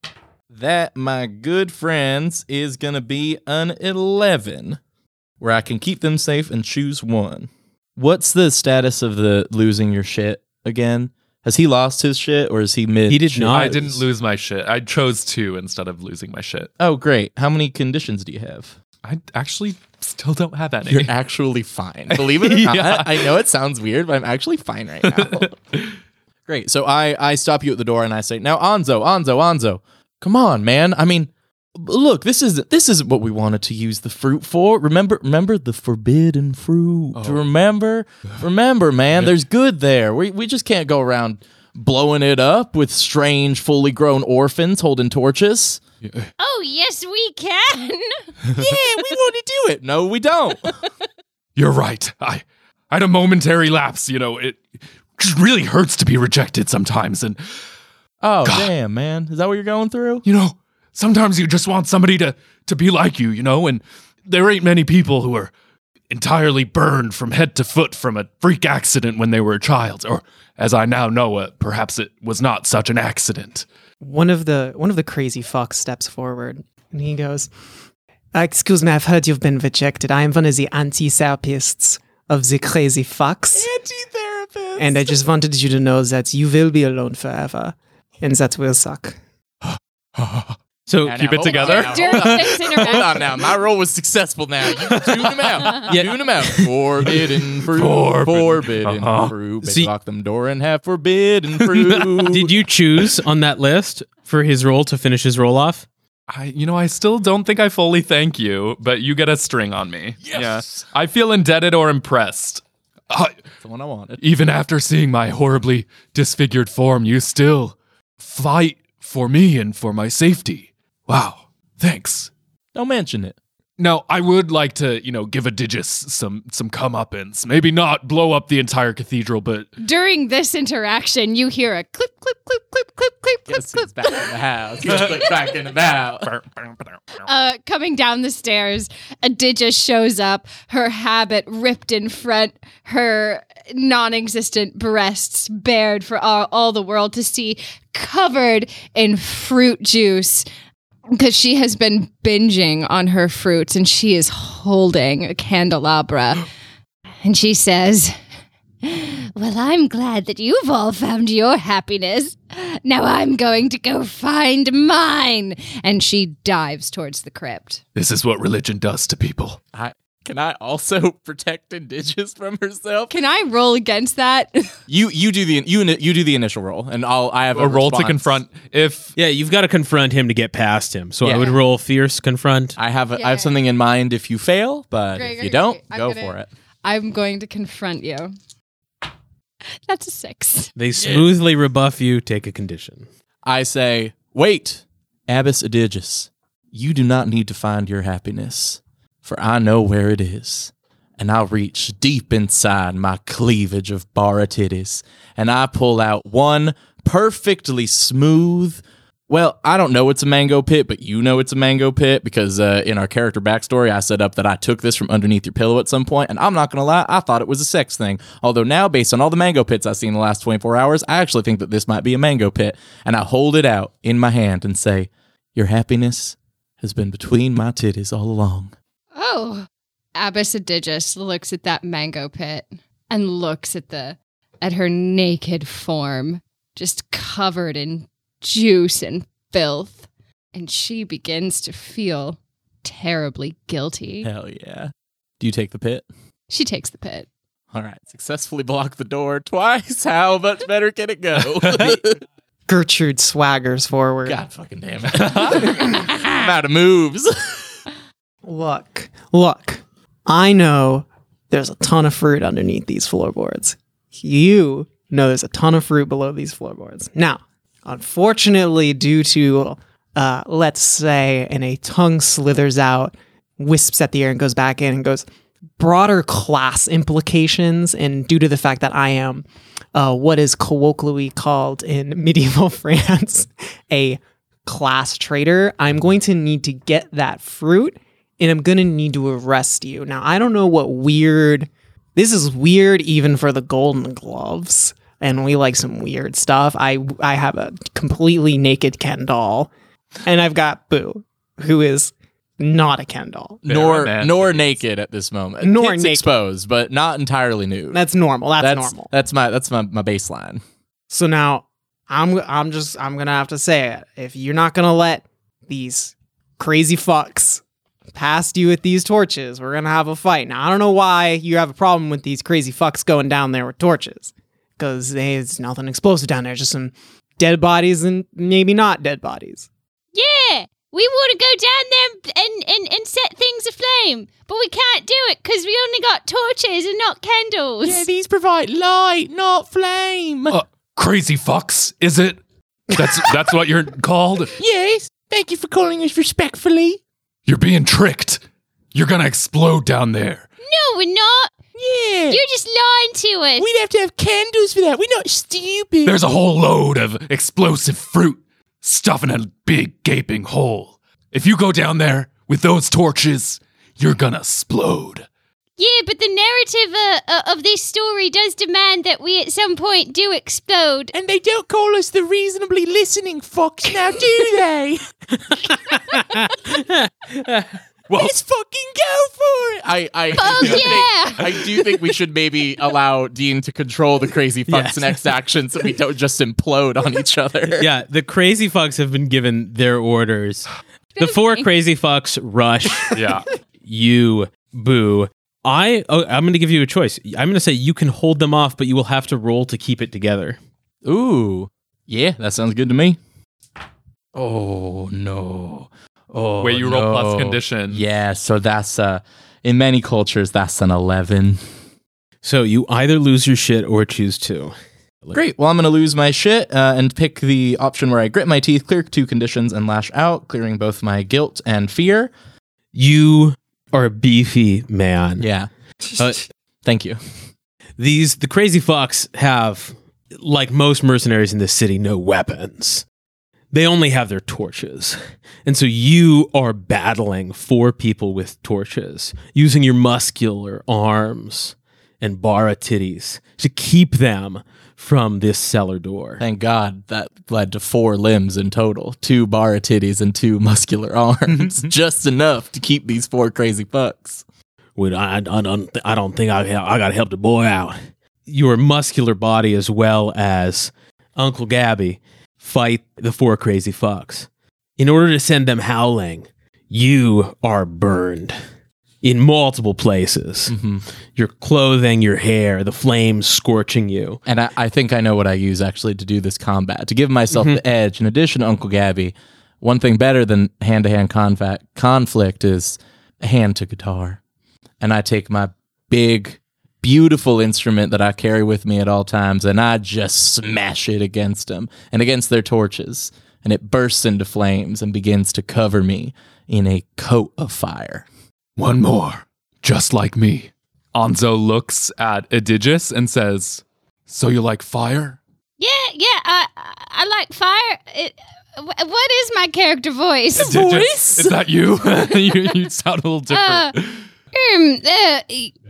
That, my good friends, is going to be an eleven, where I can keep them safe and choose one. What's the status of the losing your shit again? Has he lost his shit, or is he mid?
He did
shit?
not.
I didn't lose my shit. I chose two instead of losing my shit.
Oh, great. How many conditions do you have?
I actually still don't have any.
You're actually fine. Believe it or
Yeah.
not, I know it sounds weird, but I'm actually fine right now. Great. So I, I stop you at the door and I say, now, Onzo, Onzo, Onzo, come on, man. I mean, look, this isn't this isn't what we wanted to use the fruit for. Remember, remember the forbidden fruit.
Oh.
Remember, remember, man. There's good there. We we just can't go around blowing it up with strange, fully grown orphans holding torches.
Oh, yes, we can.
Yeah, we want to do it. No, we don't.
You're right. I, I had a momentary lapse. You know, it just really hurts to be rejected sometimes. And,
Oh,
God.
damn, man. Is that what you're going through?
you know, sometimes you just want somebody to, to be like you, you know, and there ain't many people who are entirely burned from head to foot from a freak accident when they were a child, or as I now know, uh, perhaps it was not such an accident.
One of the one of the crazy fucks steps forward and he goes, uh, "Excuse me, I've heard you've been rejected. I am one of the anti-therapists of the crazy fucks.
Anti-therapist.
And I just wanted you to know that you will be alone forever, and that will suck."
So
Now,
keep
now,
it
hold
together.
on now,
During
hold on.
this
Hold
interaction,
on now. My role was successful now. You can tune them out.
Yeah.
Tune them out. Forbidden fruit.
Forbidden.
Forbidden
Uh-huh.
fruit.
See-
Lock them door and have forbidden fruit.
did you choose on that list for his roll to finish his roll off?
I, you know, I still don't think I fully thank you, but you get a string on me.
Yes.
Yeah. I feel indebted or impressed. I,
That's the one I wanted.
even after seeing my horribly disfigured form, you still fight for me and for my safety. Wow. Thanks.
Don't mention it.
Now, I would like to, you know, give Adigis some some comeuppance. Maybe not blow up the entire cathedral, but
during this interaction, you hear a clip, clip, clip, clip, clip, clip, clip,
Guess
clip,
who's back in the house? Guess back in the house.
uh, coming down the stairs. Adija shows up, her habit ripped in front, her non-existent breasts bared for all, all the world to see, covered in fruit juice, because she has been binging on her fruits, and she is holding a candelabra. And she says, "Well, I'm glad that you've all found your happiness. Now I'm going to go find mine." And she dives towards the crypt.
this is what religion does to people.
I, can I also protect Indigenous from herself?
Can I roll against that?
You you do the you you do the initial roll, and I'll I have a,
A roll to
response.
confront. If
Yeah, you've got to confront him to get past him. So I
Yeah.
would roll fierce confront.
I have a, I
Yeah.
have something in mind if you fail, but
Great,
if
great,
you don't,
great. I'm
go
gonna-
for it.
I'm going to confront you. That's a six.
They smoothly rebuff you, take a condition.
I say, wait, Abbess Adigis, you do not need to find your happiness, for I know where it is. And I'll reach deep inside my cleavage of bara titties, and I pull out one perfectly smooth. Well, I don't know it's a mango pit, but you know it's a mango pit because uh, in our character backstory, I set up that I took this from underneath your pillow at some point, and I'm not going to lie, I thought it was a sex thing. Although now, based on all the mango pits I've seen in the last twenty-four hours, I actually think that this might be a mango pit. And I hold it out in my hand and say, your happiness has been between my titties all along.
Oh. Abbess Adigis looks at that mango pit and looks at the at her naked form, just covered in juice and filth, and she begins to feel terribly guilty.
Hell yeah. Do you take the pit?
She takes the pit.
All right, successfully block the door twice. How much better can it go?
Gertrude swaggers forward.
God fucking damn it. I'm out of moves.
Look, look. I know there's a ton of fruit underneath these floorboards. You know there's a ton of fruit below these floorboards. Now, unfortunately, due to, uh, let's say, and a tongue slithers out, wisps at the air and goes back in and goes, broader class implications, and due to the fact that I am uh, what is colloquially called in medieval France a class traitor, I'm going to need to get that fruit, and I'm going to need to arrest you. Now, I don't know what weird... This is weird even for the Golden Gloves, and we like some weird stuff. I I have a completely naked Ken doll, and I've got Boo, who is not a Ken doll.
nor
man.
nor naked at this moment.
Nor
Tits
naked.
exposed, but not entirely nude.
That's normal. That's,
that's
normal.
that's my that's my, my baseline.
So now I'm I'm just I'm gonna have to say it. If you're not gonna let these crazy fucks past you with these torches, we're gonna have a fight. Now I don't know why you have a problem with these crazy fucks going down there with torches, because there's nothing explosive down there. Just some dead bodies and maybe not dead bodies.
Yeah, we want to go down there and, and, and set things aflame, but we can't do it because we only got torches and not candles.
these provide light, not flame.
Uh, crazy fucks, is it? That's that's what you're called?
Yes, thank you for calling us respectfully.
You're being tricked. You're gonna explode down there.
No, we're not.
Yeah,
You're just lying to us.
we'd have to have candles for that. We're not stupid.
There's a whole load of explosive fruit stuffed in a big gaping hole. If you go down there with those torches, you're gonna explode.
Yeah, but the narrative uh, uh, of this story does demand that we at some point do explode.
And they don't call us the reasonably listening fucks now, do they?
Well,
Let's fucking go for it. I, I,
Oh,
do think-
yeah.
I do think we should maybe allow Dean to control the crazy fucks'
Yes.
next action so we don't just implode on each other.
Yeah, the crazy fucks have been given their orders. The four crazy fucks rush
yeah.
you, Boo. I oh, I'm going to give you a choice. I'm going to say you can hold them off, but you will have to roll to keep it together.
Ooh. Yeah, that sounds good to me. Oh, no. Oh,
Wait, you roll
no.
plus condition.
Yeah, so that's, uh, in many cultures, that's an eleven.
So you either lose your shit or choose to.
Great. Well, I'm going to lose my shit uh, and pick the option where I grit my teeth, clear two conditions, and lash out, clearing both my guilt and fear.
You are a beefy man.
Yeah.
Uh,
Thank you.
These the crazy fucks have, like most mercenaries in this city, no weapons. They only have their torches. And so you are battling four people with torches, using your muscular arms and bara titties to keep them from this cellar door.
Thank God that led to four limbs in total. Two bara titties and two muscular arms. Just enough to keep these four crazy fucks.
Well, I, I don't, I don't think I, I got to help the boy out.
Your muscular body as well as Uncle Gabby fight the four crazy fucks. In order to send them howling, you are burned in multiple places.
Mm-hmm.
Your clothing, your hair, the flames scorching you.
And I, I think I know what I use actually to do this combat. To give myself
Mhm.
the edge, in addition to Uncle Gabby, one thing better than hand-to-hand confa- conflict is a hand to guitar. And I take my big, beautiful instrument that I carry with me at all times, and I just smash it against them and against their torches. And it bursts into flames and begins to cover me in a coat of fire.
One more, just like me. Anzo looks at Edigis and says, "So you like fire?"
Yeah, yeah, I I like fire. It, wh- what is my character voice?
Edigis, is that you? you? You sound a little different.
Uh, um, uh,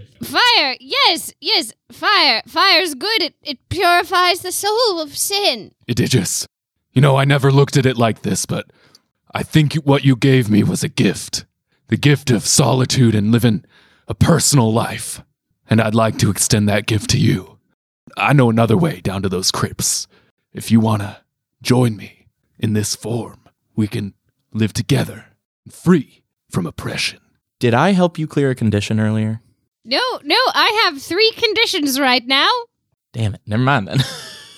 fire. Yes, yes, fire. Fire's good. It it purifies the soul of sin.
Edigis, you know, I never looked at it like this, but I think what you gave me was a gift. The gift of solitude and living a personal life. And I'd like to extend that gift to you. I know another way down to those crypts. If you want to join me in this form, we can live together, free from oppression.
Did I help you clear a condition earlier?
No, no, I have three conditions right now.
Damn it. Never mind then.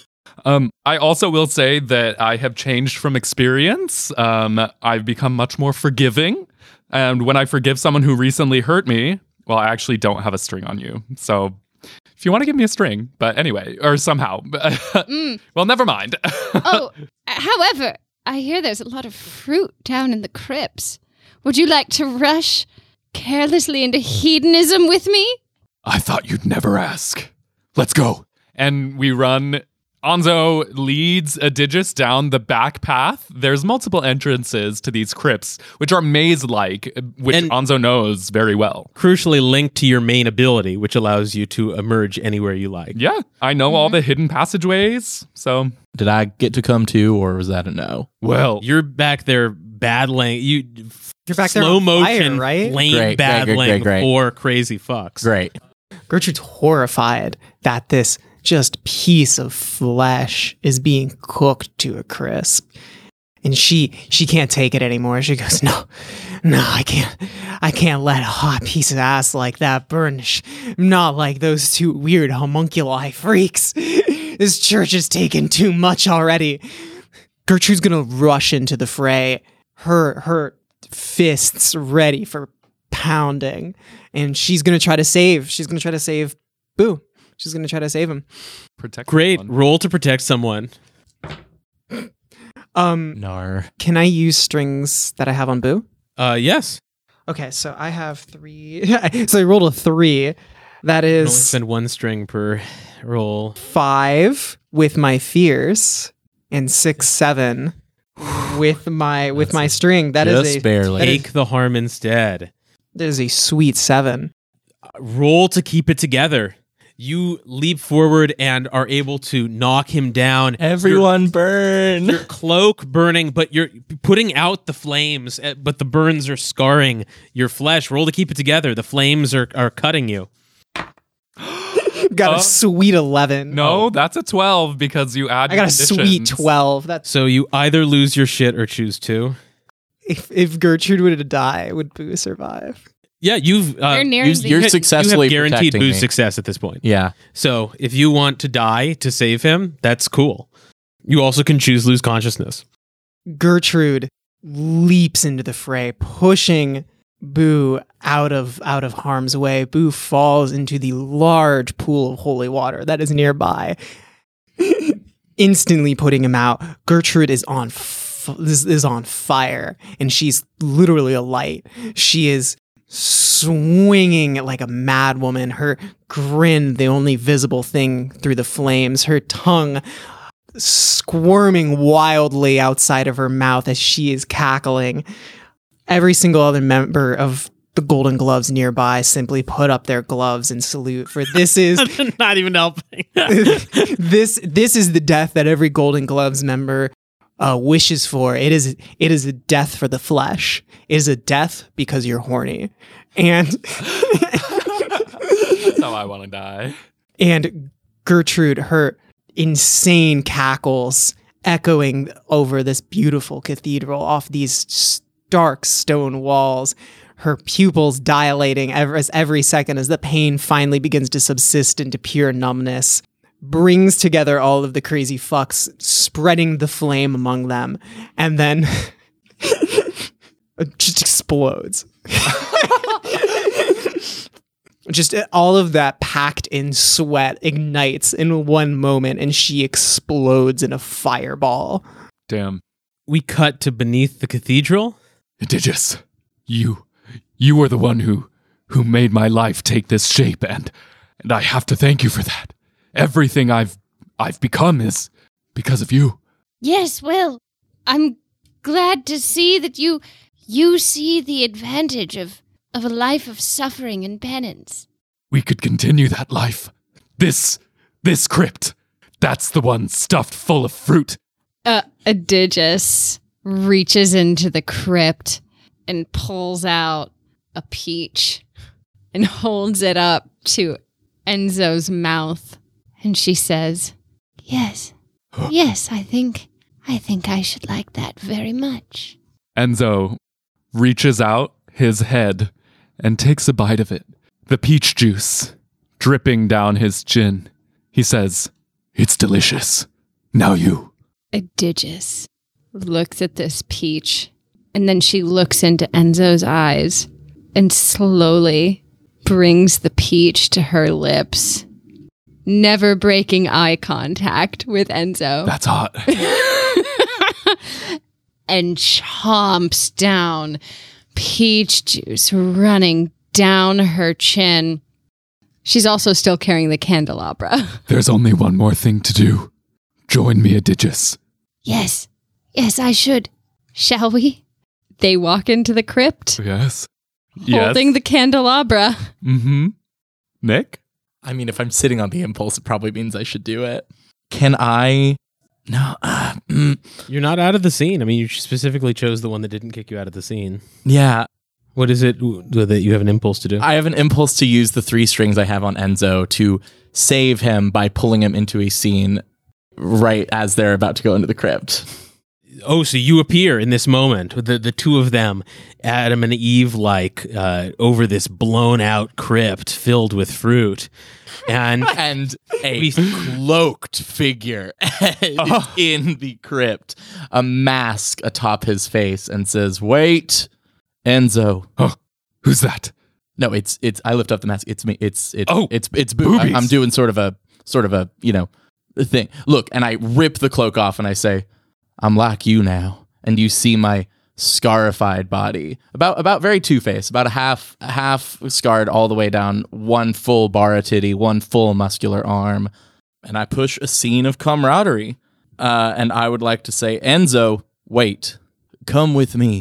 Um, I also will say that I have changed from experience. Um, I've become much more forgiving. And when I forgive someone who recently hurt me, well, I actually don't have a string on you. So if you want to give me a string, but anyway, or somehow.
Mm.
Well, never mind.
Oh, however, I hear there's a lot of fruit down in the crypts. Would you like to rush carelessly into hedonism with me?
I thought you'd never ask. Let's go. And we run. Anzo leads Edigis down the back path. There's multiple entrances to these crypts, which are maze-like, which
And-
Anzo knows very well.
Crucially linked to your main ability, which allows you to emerge anywhere you like.
Yeah, I know all the hidden passageways. So,
Did I get to come too, or was that a no?
well,
You're back there battling. You
You're back there
slow
on fire,
motion,
right?
flame
Great, great, great,
battling
great, great.
four crazy fucks.
Great.
Gertrude's horrified that this just piece of flesh is being cooked to a crisp. And she she can't take it anymore. She goes, no, no, I can't. I can't let a hot piece of ass like that burn. Sh- Not like those two weird homunculi freaks. This church has taken too much already. Gertrude's gonna rush into the fray, her her fists ready for pounding, and she's gonna try to save. She's gonna try to save Boo. She's gonna try to save him.
protect
Great.
someone.
Roll to protect someone.
Um,
Nar.
can I use strings that I have on Boo?
Uh, yes.
Okay, so I have three. So I rolled a three. That
You can only
is
spend one string per roll.
five with my fears, and six, seven with my with my string. That is
Just
a
barely.
that is-
Take the harm instead.
that is a sweet seven.
Roll to keep it together. You leap forward and are able to knock him down.
Everyone burn.
Your cloak burning, but you're putting out the flames, eh, but the burns are scarring your flesh. Roll to keep it together. The flames are, are cutting you.
Got
Uh,
a sweet eleven.
No, that's a twelve because you add
I got a
conditions.
sweet twelve. That's
So you either lose your shit or choose to.
if, if Gertrude were to die, would Boo survive?
Yeah, you've uh,
You're nearing
you-
the
you're
you
successfully
have guaranteed
protecting
boost
me.
success at this point.
Yeah.
So if you want to die to save him, that's cool. You also can choose lose consciousness.
Gertrude leaps into the fray, pushing Boo out of out of harm's way. Boo falls into the large pool of holy water that is nearby, instantly putting him out. Gertrude is on f- is, is on fire, and she's literally a light. She is swinging like a mad woman. Her grin, the only visible thing through the flames. Her tongue squirming wildly outside of her mouth as she is cackling. Every single other member of the Golden Gloves nearby simply put up their gloves and salute, for this is
Not even helping.
this this is the death that every Golden Gloves member uh, wishes for. It is it is a death for the flesh. It is a death because you're horny, and
That's how I want to die.
and Gertrude, her insane cackles echoing over this beautiful cathedral off these stark stone walls, her pupils dilating every, as every second as the pain finally begins to subsist into pure numbness, brings together all of the crazy fucks, spreading the flame among them, and then it just explodes. Just all of that packed in sweat ignites in one moment, and she explodes in a fireball.
Damn.
We cut to beneath the cathedral.
Edygius, you, you were the one who, who made my life take this shape, and, and I have to thank you for that. Everything I've, I've become is because of you.
Yes, well, I'm glad to see that you you see the advantage of, of a life of suffering and penance.
We could continue that life. This, this crypt, that's the one stuffed full of fruit.
Uh, Edygius reaches into the crypt and pulls out a peach and holds it up to Enzo's mouth.
And she says, Yes, yes, I think, I think I should like that very much.
Enzo reaches out his head and takes a bite of it. The peach juice dripping down his chin. He says, "It's delicious. Now you."
Edygius looks at this peach, and then she looks into Enzo's eyes and slowly brings the peach to her lips, never breaking eye contact with Enzo.
That's hot.
And chomps down, peach juice running down her chin. She's also still carrying the candelabra.
There's only one more thing to do. Join me, Edygius.
Yes, yes, I should. Shall we?
They walk into the crypt,
Yes.
holding the candelabra.
Mm-hmm. Nick?
I mean, if I'm sitting on the impulse, it probably means I should do it. Can I? No. Uh, mm,
You're not out of the scene. I mean, you specifically chose the one that didn't kick you out of the scene.
yeah.
What is it w- that you have an impulse to do?
I have an impulse to use the three strings I have on Enzo to save him by pulling him into a scene right as they're about to go into the crypt.
Oh, so you appear in this moment, the the two of them, Adam and Eve, like uh, over this blown out crypt filled with fruit, and
And a cloaked figure in the crypt, a mask atop his face, and says, "Wait, Enzo."
Oh, who's that?
No, it's it's. I lift up the mask. It's me. It's it's
Oh,
it's it's Boo. I,
boobies.
I'm doing sort of a sort of a you know thing. Look, and I rip the cloak off, and I say, "I'm like you now," and you see my scarified body, about about very two-faced, about a half half scarred all the way down, one full bar titty, one full muscular arm, and I push a scene of camaraderie. Uh, and I would like to say, Enzo, wait, come with me.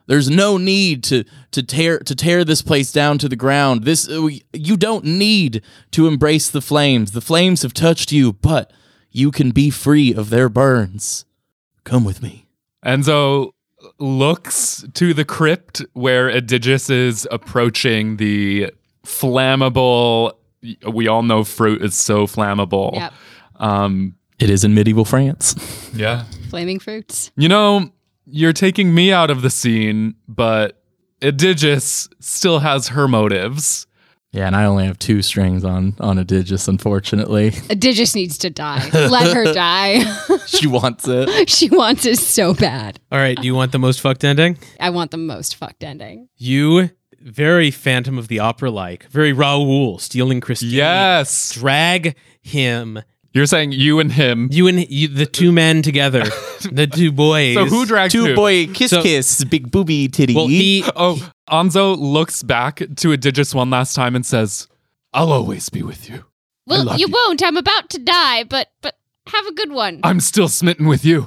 There's no need to to tear to tear this place down to the ground. This uh, you don't need to embrace the flames. The flames have touched you, but you can be free of their burns. Come with me.
Enzo looks to the crypt where Edigis is approaching the flammable. We all know fruit is so flammable.
Yep.
Um,
It is in medieval France.
yeah.
Flaming fruits.
You know, you're taking me out of the scene, but Edigis still has her motives.
Yeah, and I only have two strings on on Edigis, unfortunately.
Edigis needs to die. Let her die.
She wants it.
She wants it so bad.
All right, do you want the most fucked ending?
I want the most fucked ending.
You, very Phantom of the Opera-like, very Raoul, stealing Christine.
Yes.
Drag him,
You're saying you and him.
you and you, the two men together, the two boys.
So who dragged
Two
who?
boy kiss
So-
kiss, big booby titty.
Well, he,
Oh, Anzo looks back to Edigis one last time and says, I'll always be with you.
Well,
love
you
you.
won't. I'm about to die, but but have a good one.
I'm still smitten with you.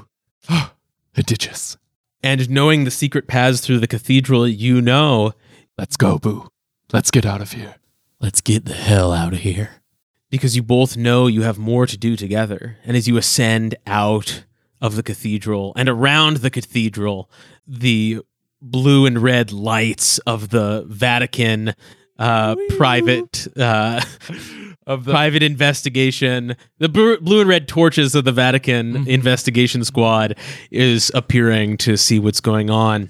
Edigis.
and knowing the secret paths through the cathedral, you know,
Let's go, Boo. Let's get out of here.
Let's get the hell out of here.
because you both know you have more to do together. And as you ascend out of the cathedral and around the cathedral, the blue and red lights of the Vatican uh, private uh,
Of the
private investigation, the blue, blue and red torches of the Vatican investigation squad is appearing to see what's going on.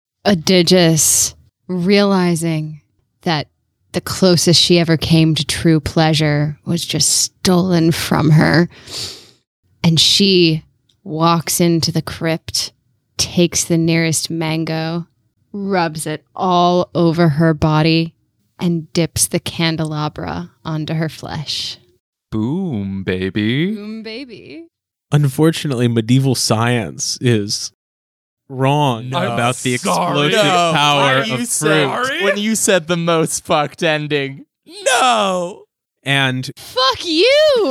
Edigis, realizing that the closest she ever came to true pleasure was just stolen from her, and she walks into the crypt, takes the nearest mango, rubs it all over her body, and dips the candelabra onto her flesh.
boom, baby.
Boom, baby.
Unfortunately, medieval science is wrong
No.
about the
Sorry.
explosive
No.
power
When you
of
said-
fruit.
When you said the most fucked ending. No.
And
Fuck you!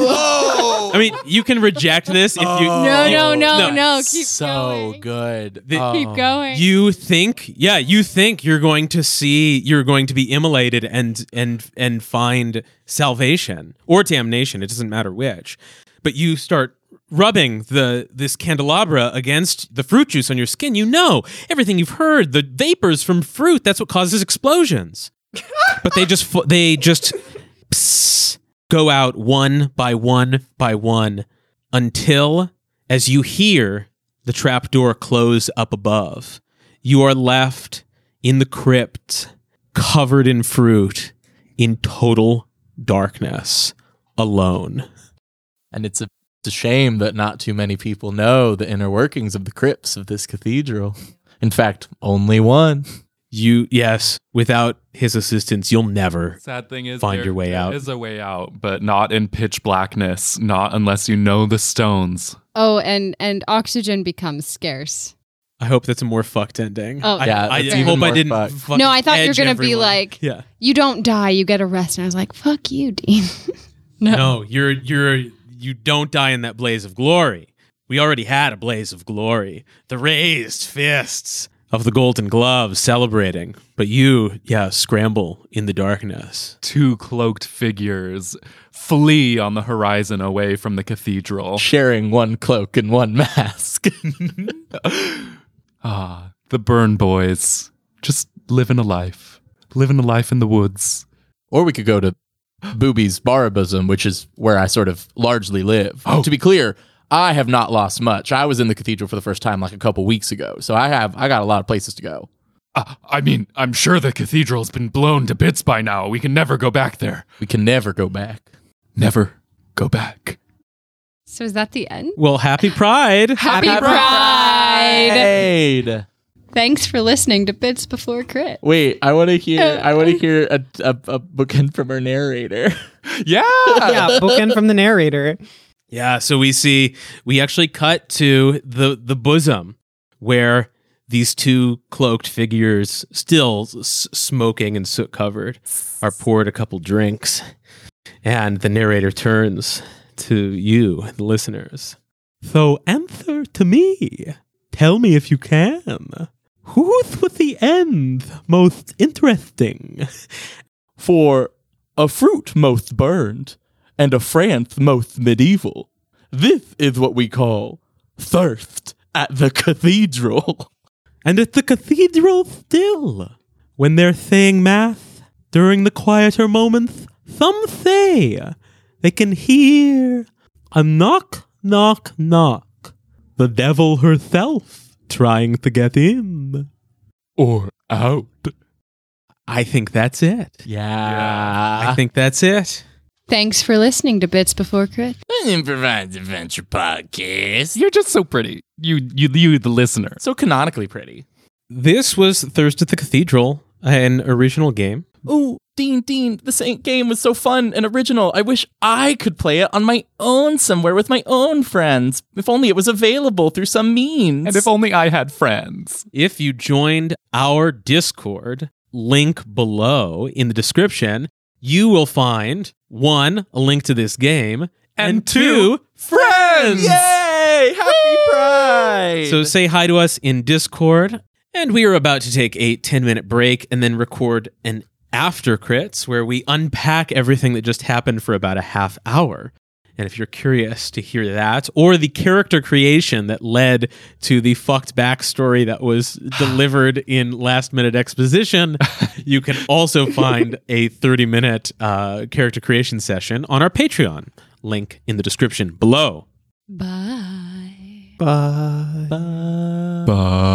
Oh.
I mean, you can reject this if you.
No,
you-
no, no,
no.
no. Keep
so
going.
good.
The-
Oh.
Keep going.
You think, yeah, you think you're going to see, you're going to be immolated and and and find salvation or damnation. It doesn't matter which, but you start rubbing the this candelabra against the fruit juice on your skin. You know everything you've heard, the vapors from fruit. That's what causes explosions. But they just fu- they just psst, go out one by one by one until, as you hear the trapdoor close up above, you are left in the crypt, covered in fruit, in total darkness, alone.
And it's a, it's a shame that not too many people know the inner workings of the crypts of this cathedral. In fact, only one.
You, yes, without his assistance, you'll never.
Sad thing is,
Find
there-
your way
there
out.
is a way out, but not in pitch blackness. Not unless you know the stones.
Oh, and and oxygen becomes scarce.
I hope that's a more fucked ending.
Oh.
I,
Yeah,
I,
that's
I
even
hope I
more
didn't.
fucked.
fucking
No, I thought you were
edge
gonna be
everyone.
like,
yeah.
you don't die, you get a rest. And I was like, fuck you, Dean. no.
No, you're you're you don't die in that blaze of glory. We already had a blaze of glory. The raised fists of the golden gloves celebrating. But you, yeah, scramble in the darkness.
Two cloaked figures flee on the horizon away from the cathedral.
Sharing one cloak and one mask.
Ah, the Burn Boys. Just living a life. Living a life in the woods.
Or we could go to Booby's Barabism, which is where I sort of largely live.
Oh.
To be clear, I have not lost much. I was in the cathedral for the first time like a couple weeks ago, so I have I got a lot of places to go.
Uh, I mean, I'm sure the cathedral's been blown to bits by now. We can never go back there.
We can never go back.
Never go back.
So is that the end?
Well, happy Pride.
Happy, Pride!
Pride!
Thanks for listening to Bits Before Crit.
Wait, I want to hear. I want to hear a, a, a bookend from our narrator.
Yeah.
Yeah, bookend from the narrator.
Yeah, so we see we actually cut to the the bosom where these two cloaked figures, still s- smoking and soot covered, are poured a couple drinks, and the narrator turns to you, the listeners. So answer to me. Tell me if you can.
Who's with the end most interesting?
For a fruit most burned, and a France most medieval. This is what we call thirst at the cathedral.
And at the cathedral still, when they're saying mass during the quieter moments, some say they can hear a knock, knock, knock. The devil herself trying to get in.
Or out.
I think that's it.
Yeah.
I think that's it.
Thanks for listening to Bits Before Crit.
An improvised adventure podcast.
You're just so pretty. You, you, you, the listener.
So canonically pretty.
This was Thirst at the Cathedral, an original game.
Ooh, Dean, Dean, this ain't game was so fun and original. I wish I could play it on my own somewhere with my own friends. If only it was available through some means.
And if only I had friends.
If you joined our Discord, link below in the description, you will find one, a link to this game, and two, friends!
Yay! Happy Pride!
So say hi to us in Discord, and we are about to take a ten-minute break and then record an After Crits where we unpack everything that just happened for about a half hour. And if you're curious to hear that, or the character creation that led to the fucked backstory that was delivered in last-minute exposition, you can also find a thirty-minute uh, character creation session on our Patreon. Link in the description below.
Bye.
Bye.
Bye.
Bye.